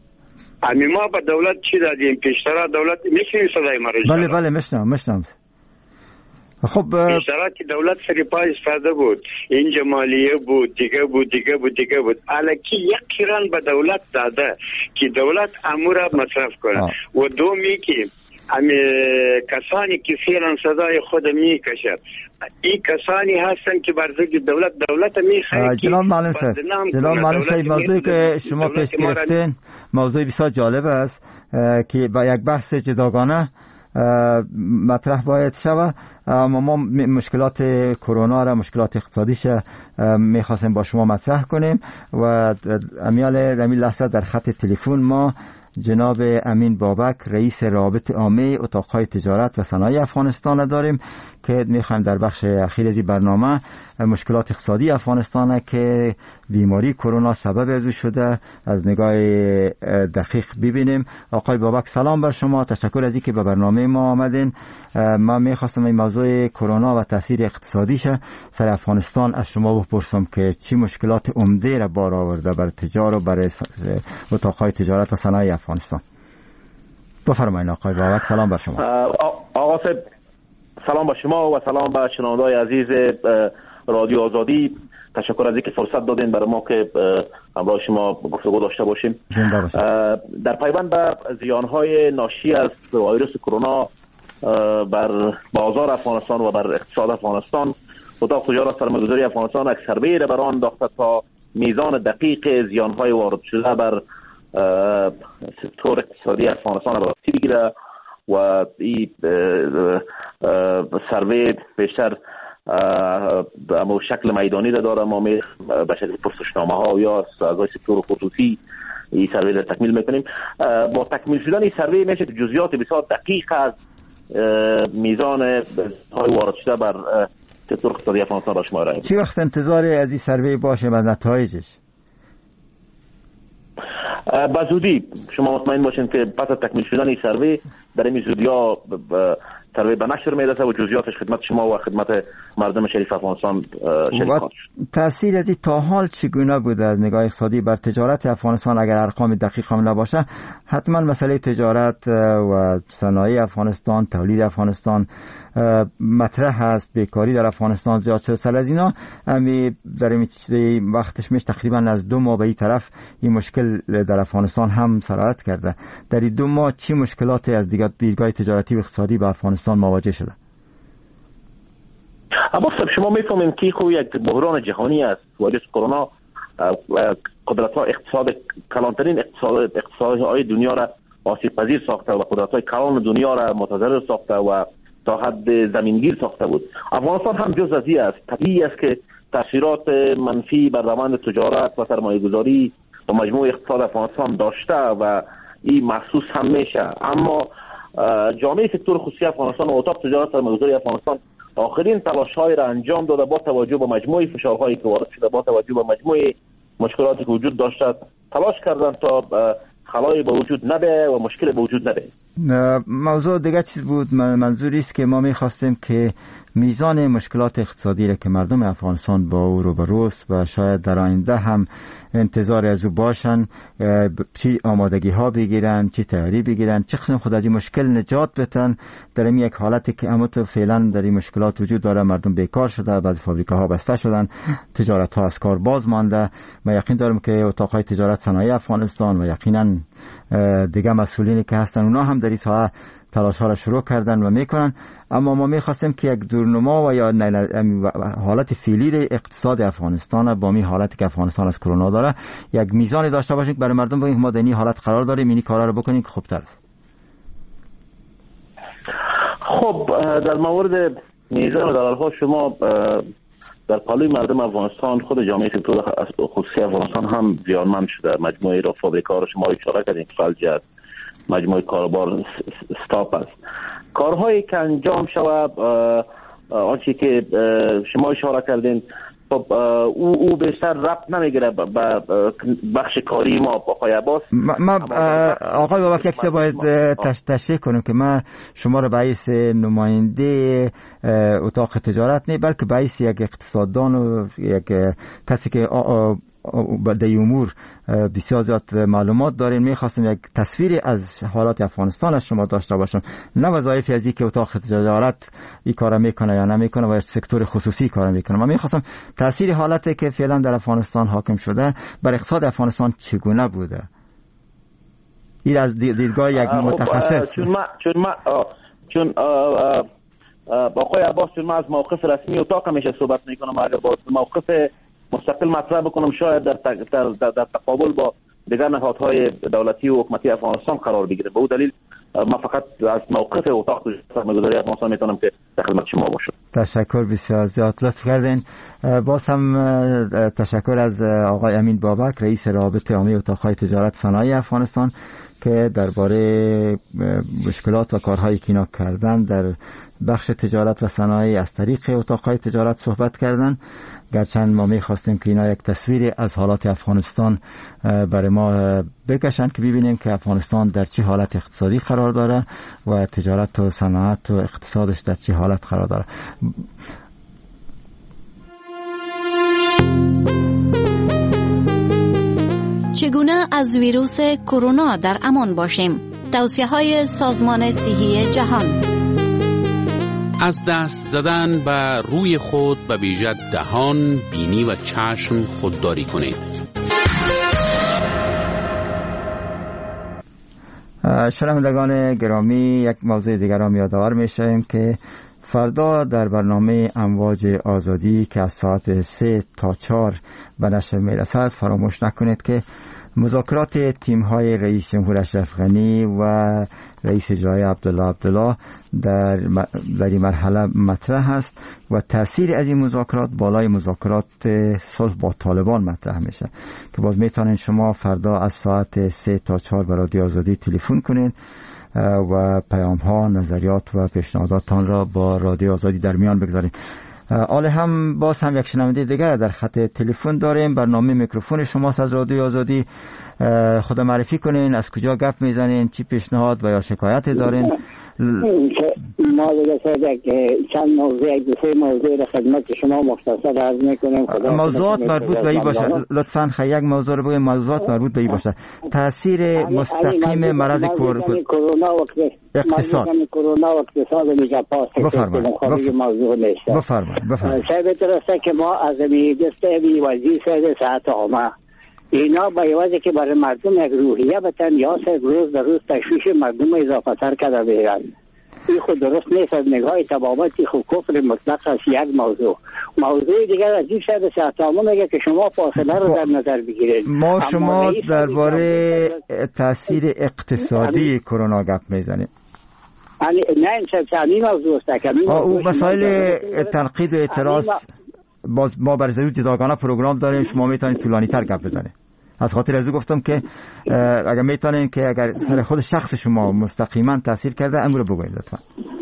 پیشتر دولت میشنی صدای ما رو؟ بله میشنم. خب اشتراک دولت سری پای استفاده بود. اینجا مالیه بود، دیگه بود. الکی 1 کران به دولت داده که دولت امور مصرف کنه. و دومی که کسانی که فعلا صدای خود میکشد، این کسانی هستن که بر ضد دولت میخواد. جناب معلم صاحب موضوعی که شما پیش گرفتین موضوع بسیار جالب است که با یک بحث جداگانه مطرح باید شود. ما مشکلات کرونا را، مشکلات اقتصادیش میخواستیم با شما مطرح کنیم و امیال لحظه در خط تلفن ما جناب امین بابک، رئیس رابطه عامه اتاقهای تجارت و صنایع افغانستان داریم که میخوایم در بخش اخیر از این برنامه مشکلات اقتصادی افغانستان که بیماری کرونا سبب ازو شده از نگاه دقیق ببینیم. آقای بابک سلام بر شما، تشکر از اینکه به برنامه ما آمدین. ما میخواستم این موضوع کرونا و تاثیر اقتصادیش سر افغانستان از شما بپرسم که چی مشکلات عمده را بار آورده بر تجار و بر اتاقهای تجارت و صنایع افغانستان. بفرمایید آقای بابک، سلام بر شما. آقا صاحب سلام با شما و سلام به شنونده‌های عزیز رادیو آزادی. تشکر از اینکه فرصت دادین برای ما که همراه شما گفتگو داشته باشیم. در پیوند به زیانهای ناشی از ویروس کرونا بر بازار افغانستان و بر اقتصاد افغانستان، اتاق تجارت سرمایه‌گذاری افغانستان یک سروی را برآن انداخته تا میزان دقیق زیانهای وارد شده بر سکتور اقتصادی افغانستان را بگیره و این سروی بیشتر اما شکل میدانی داره. ما به شکل پرسشنامه ها یا اعضای سکتور خصوصی این سروی را تکمیل میکنیم. با تکمیل شدن این سروی میشه که جزئیات بسیار دقیق از میزان های وارد شده بر سکتور اقتصادی افغانستان را شما ارائه. چی وقت انتظار از این سروی باشه و نتایجش؟ با زودی شما مطمئن باشین که پس از تکمیل شدن این سروی در این زودی ها سروی به نشر میرسه و جزئیاتش خدمت شما و خدمت مردم شریف افغانستان شریک خواهد شد. تاثیر از این تا حال چگونه بوده از نگاه اقتصادی بر تجارت افغانستان؟ اگر ارقام دقیق هم نباشه، حتما مسئله تجارت و صنایع افغانستان، تولید افغانستان مطرح هست. بیکاری در افغانستان زیاد شده. سر از اینا در این وقتش میشه تقریبا از 2 ماه به این طرف این مشکل در افغانستان هم سرایت کرده. در این 2 ماه چی مشکلاتی از دیدگاه تجارتی و اقتصادی به افغانستان مواجه شده؟ شما میفهمین که خو یک بحران جهانی است. ویروس کرونا قدرت‌های کلانترین اقتصادهای دنیا را آسیب پذیر ساخته و قدرت‌های کلان دنیا را متضرر ساخته و تا حد زمینگیر ساخته بود. افغانستان هم جز از این است. طبیعی است که تاثیرات منفی بر روند تجارت و سرمایه‌گذاری و مجموع اقتصاد افغانستان داشته و این محسوس هم میشه. اما جامعه سکتور خصوصی افغانستان و اتاق تجارت سرمایه‌گذاری افغانستان آخرین تلاش‌های را انجام داده با توجه به مجموع فشارهایی که وارد شده، با توجه به مجموع مشکلاتی که وجود داشته، تلاش کردند تا خلایی به وجود نده و مشکل به وجود نده. موضوع دیگه چیز بود. منظوری است که ما می‌خواستیم که میزان مشکلات اقتصادی را که مردم افغانستان با او روبروست و شاید در آینده هم انتظار از او باشن، چی آمادگی ها بگیرن، چی تیاری بگیرن، چه قسم خود از این مشکل نجات بتن. در این یک حالتی که امت فعلا در این مشکلات وجود داره، مردم بیکار شده، بعضی فابریکاها بسته شدن، تجارت ها از کار باز مانده. و یقین دارم که اتاقهای تجارت صنایع افغانستان و یقینا دیگه مسئولینی که هستن اونا هم در این ساحه تلاش ها را شروع کردن و میکنن. اما ما میخواستیم که یک دورنما و یا حالت فعلی اقتصاد افغانستان با می حالتی که افغانستان از کرونا داره یک میزانی داشته باشیم برای مردم بگیم ما در این حالت قرار داریم، این کارا رو بکنیم که خوبتر است. خب در مورد میزان دلارها شما در پالوی مردم افغانستان خود جامعه سکتور خصوصی افغانستان هم زیانمند شده. مجموعه را فابریکا را شما اشاره کردین فلج است، مجموعه کاروبار استاپ است. کارهایی که انجام شود آنچه که شما اشاره کردین خب او بیشتر ربط نمیگیره به بخش کاری ما آقای عباس. آقای بابک یک باید تشریح کنم که من شما را باعث نماینده اتاق تجارت نه بلکه باعث یک اقتصاددان و یک کسی که در امور بسیار زیاد معلومات دارین میخواستم یک تصویری از حالات افغانستان از شما داشته باشم، نه وظایفی از که اتاق تجارت این کارا میکنه یا نمیکنه و سکتور خصوصی کارا میکنه. من میخواستم تاثیر حالتی که فعلا در افغانستان حاکم شده بر اقتصاد افغانستان چگونه بوده، این از دیدگاه یک متخصص. چون آقای عباس چون من از موقف رسمی اتاق همیشه صحبت میکنم، اگر با موقف مستقل مطرح بکنم شاید در تقابل با دیگر نهادهای دولتی و حکومتی افغانستان قرار بگیره. به اون دلیل ما فقط از موقف اتاق سرمایه‌گذاری افغانستان میتونم که در خدمت شما باشم. تشکر، بسیار زیاد لطف کردین. باز هم تشکر از آقای امین بابک رئیس رابطه عامه اتاقهای تجارت صنایع افغانستان که درباره مشکلات و کارهایی که اینا کردن در بخش تجارت و صنایع از طریق اتاقهای تجارت صحبت کردن. گرچند ما میخواستیم که اینا یک تصویری از حالات افغانستان برای ما بکشن که ببینیم که افغانستان در چه حالت اقتصادی قرار داره و تجارت و صنعت و اقتصادش در چه حالت قرار داره. چگونه از ویروس کرونا در امان باشیم؟ توصیه‌های سازمان صحی جهان. از دست زدن به روی خود به ویژه دهان، بینی و چشم خودداری کنید. شنوندگان گرامی، یک موضوع دیگر را یادآور می‌شویم که فردا در برنامه امواج آزادی که از ساعت 3 تا 4 به نشر میرسد فراموش نکنید که مذاکرات تیم‌های رئیس جمهور اشرف غنی و رئیس اجرایی عبدالله در این مرحله مطرح است و تأثیر از این مذاکرات بالای مذاکرات صلح با طالبان مطرح میشه که باز میتونین شما فردا از ساعت 3 تا 4 به رادیو آزادی تلفن کنین و پیام ها، نظریات و پیشنهاداتان را با رادیو آزادی در میان بگذارین. آله هم باز هم یک شنونده دیگر در خط تلفن داریم. برنامه میکروفون شماست از رادیو آزادی. خود معرفی کنین، از کجا گپ میزنین، چی پیشنهاد و یا شکایتی دارین؟ ما دیگه چند موضوع، یک دو سه موضوع را خدمت شما مختصر عرض میکنیم. موضوعات مربوط به این باشه لطفاً. یک موضوع رو بگیم موضوعات مربوط به این باشه. تاثیر مستقیم مرض کرونا و اقتصاد. کرونا و اقتصاد میگه پاس. بفرمایید. موضوع نیست. بفرمایید. شاید درسته که ما از دست وزیر صحت عامه اینا با یوازه که برای مردم یک روحیه بتن یا روز در روز تشویش مردم اضافه تر کرده بیرن. این خود درست نیست. از نگاه تبابتی خود کفر مطلق است. یک موضوع دیگر از این شاید صحت عامه میگه که شما فاصله رو در نظر بگیرید. ما شما درباره تاثیر اقتصادی کرونا گپ میزنیم. نه این موضوع است که او مسائل تنقید و اعتراض باز ما برای ضرور جداگانه پروگرام داریم، شما میتونید طولانی تر گپ بزنید. از خاطر از گفتم که اگر میتونین که اگر سر خود شخص شما مستقیما تاثیر کرده امر رو بگوید لطفا.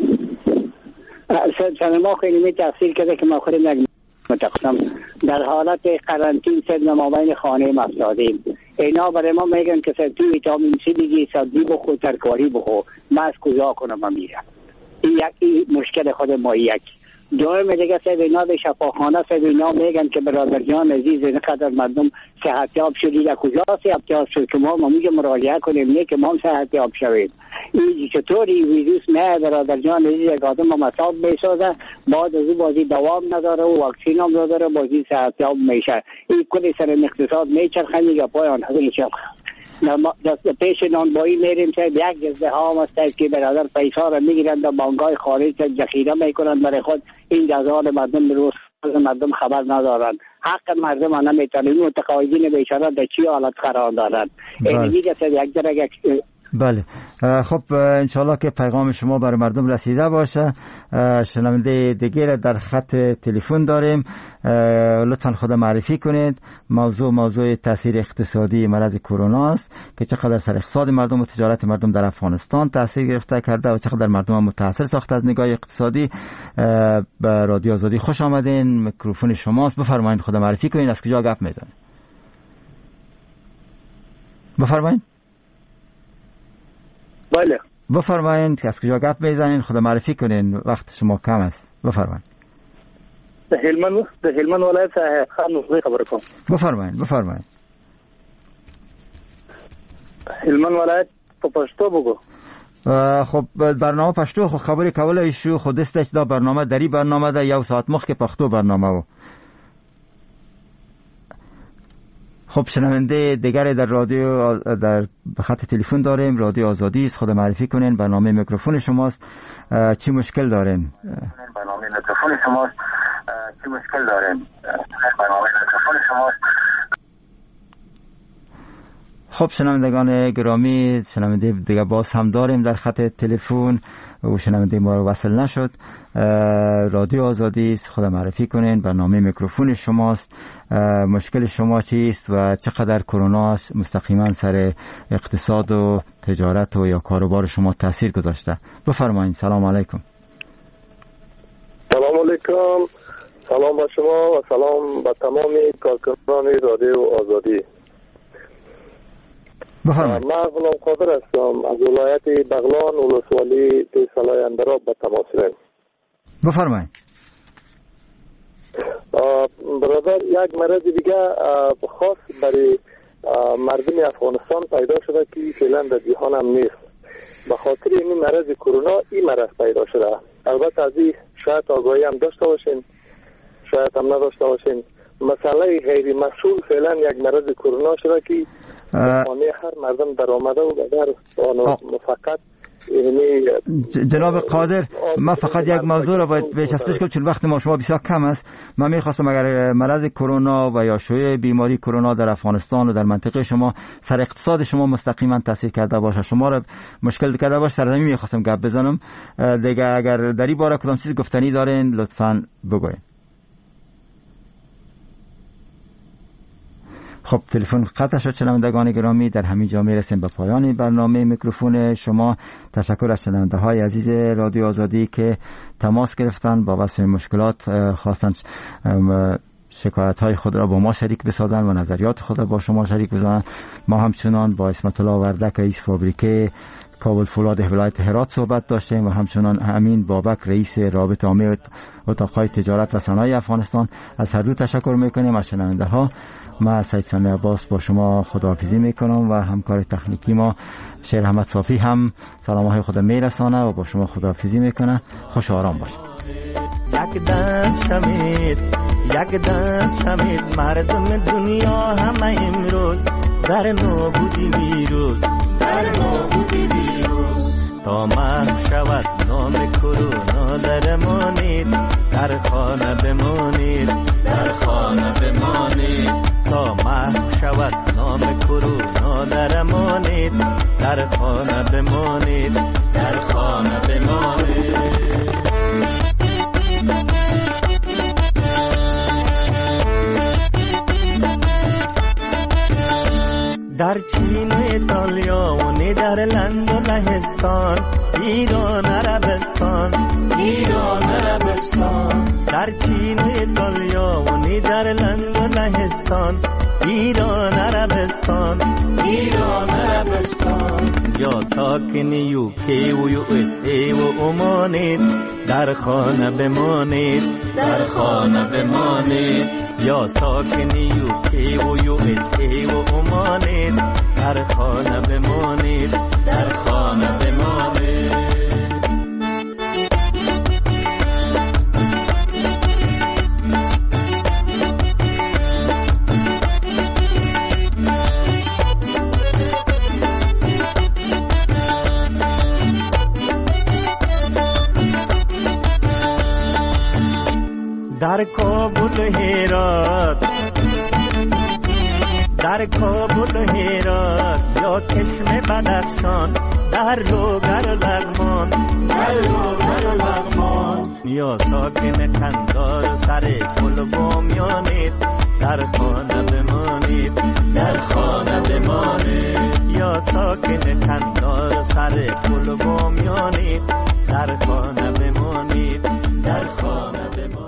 سر ما خیلی تاثیر کرده که ما خودم متقسم در حالت قرنطین سر مابین خانه مفسادیم. اینا برای ما میگن که تو ویتامین سی بگی، سبزی بخور، ترکاری بخور. من از کجا کنم میرم؟ این یکی مشکل خود ما. یک دوم دیگه سب اینا به شفاخانه سب اینا میگن که برادر جان عزیز اینقدر مردم صحتیاب شدید. کجا صحتیاب شد که ما موجه مراجعه کنیم نه که ما صحتیاب شویم؟ این چطوری ویروس نه برادر جان عزیز یک آدم مصاب میسازه بعد از او بازی دوام نداره و واکسین هم نداره بازی صحتیاب میشه. این کلی سر اقتصاد میچرخه میگه پایان هزینه. دست پیش نانبایی میریم که یک جزده ها هست که برادر پیسا را میگیرند و بانک‌های خارج ذخیره میکنند برای خود. این جزاها مردم روز مردم خبر ندارند. حق مردم ها نمیتونند. متقاعدین بیچاره در چی حالت قرار دارند. این دیگه یک درجه. بله خب انشالله که پیغام شما برای مردم رسیده باشه. شنونده دیگه در خط تلفن داریم. لطفا خود معرفی کنید. موضوع تاثیر اقتصادی مرض کرونا است که چقدر سر اقتصاد مردم و تجارت مردم در افغانستان تاثیر گرفته کرده و چقدر مردم متاثر ساخته از نگاه اقتصادی. به رادیو آزادی خوش آمدین. میکروفون شماست. بفرمایید خود معرفی کنید. از کجا گپ میزنید؟ بفرمایید. بله بفرمایید که از کجا گپ میزنین، خود معرفی کنین، وقت شما کم است. بفرمایید. د هلمند ولایت خان نوخی خبر کوم. بفرمایید. هلمند ولایت په پښتو بگو. خب برنامه پښتو خو خبرې کولای شو، خو دسته چې دا برنامه دری برنامه ده، یو ساعت مخکې پښتو برنامه و. خب شنونده دیگری در رادیو در خط تلفن داریم. رادیو آزادی است. خود معرفی کنین. برنامه میکروفون شماست. چی مشکل دارین؟ برنامه میکروفون شماست. چی مشکل دارین؟ برنامه میکروفون شماست. خب شنوندگان گرامی، شنونده دیگه باز هم داریم در خط تلفن و شنونده ما رو وصل نشد. رادیو آزادی است. خود معرفی کنین. برنامه میکروفون شماست. مشکل شما چیست و چقدر کرونا مستقیما سر اقتصاد و تجارت و یا کاروبار شما تاثیر گذاشته؟ بفرمایید. سلام علیکم. سلام علیکم. سلام با شما و سلام با تمام کارکنان رادیو آزادی. بفرمایید. من غلام قادر هستم از ولایت بغلان، ولسوالی فیصله اندراب به تماس. بفرمایید. برادر، یک مرض دیگه خاص برای مردم افغانستان پیدا شده که فعلا در جهان هم نیست. به خاطر این مرض کرونا این مرض پیدا شده. البته از این شاید آگاهی هم داشته باشین، شاید هم نداشته باشین. مسئله غیر مسئول فعلا یک مرض کرونا شده که خانه هر مردم در آمده و بدر فقط جناب قادر، من فقط یک موضوع را باید بچسبش کنم چون وقت ما شما بسیار کم است. من میخواستم اگر مرض کرونا و یا شیوع بیماری کرونا در افغانستان و در منطقه شما سر اقتصاد شما مستقیما تاثیر کرده باشه، شما را مشکل کرده باشه، سر زمین میخواستم گپ بزنم دیگه. اگر در این باره کدام چیز گفتنی دارین لطفاً بگوین. خب تلفن قطع شد. شنوندگان گرامی، در همین جا میرسیم به پایان برنامه میکروفون شما. تشکر از شنونده های عزیز رادیو آزادی که تماس گرفتن با وصف مشکلات، خواستن شکایت های خود را با ما شریک بسازن و نظریات خود را با شما شریک بزنن. ما همچنان با اسمت الله وردک رئیس فابریکه کابل فولاد ولایت هرات صحبت داشتیم و همچنان امین بابک رئیس رابطه عامه اتاقهای تجارت و صنایع افغانستان. از هر دو تشکر میکنیم از شنونده ها. من سید سمیع عباس با شما خداحافظی میکنم و همکار تکنیکی ما شیر احمد صافی هم سلام های خود میرسانه و با شما خداحافظی میکنه. خوش و آرام باشید. یک دست شمید مردم دنیا همه امروز در نابودی ویروس تا محو شود نام کرونا درمانید، در خانه بمانید تا محو شود نام کرونا درمانید، در خانه بمانید در چین و ایتالیا و نیدرلند و لهستان، ایران عربستان در چین و ایتالیا و نیدرلند و لهستان، ایران عربستان یا ساکن یوکی و یو اس ای و عمانید، در خانه بمانید یا ساکن یوکی و یو اس ای و عمانید، در خانه بمانید در کابل هرات، در کابل هرات یا چشم بدخشان، در لوگر لغمان، در لوگر لغمان، یا ساکن قندار سر پل بامیانید، در خانه بمانید، در خانه بمانید، یا ساکن قندار سر پل بامیانید، در خانه بمانید، در خانه بمانید.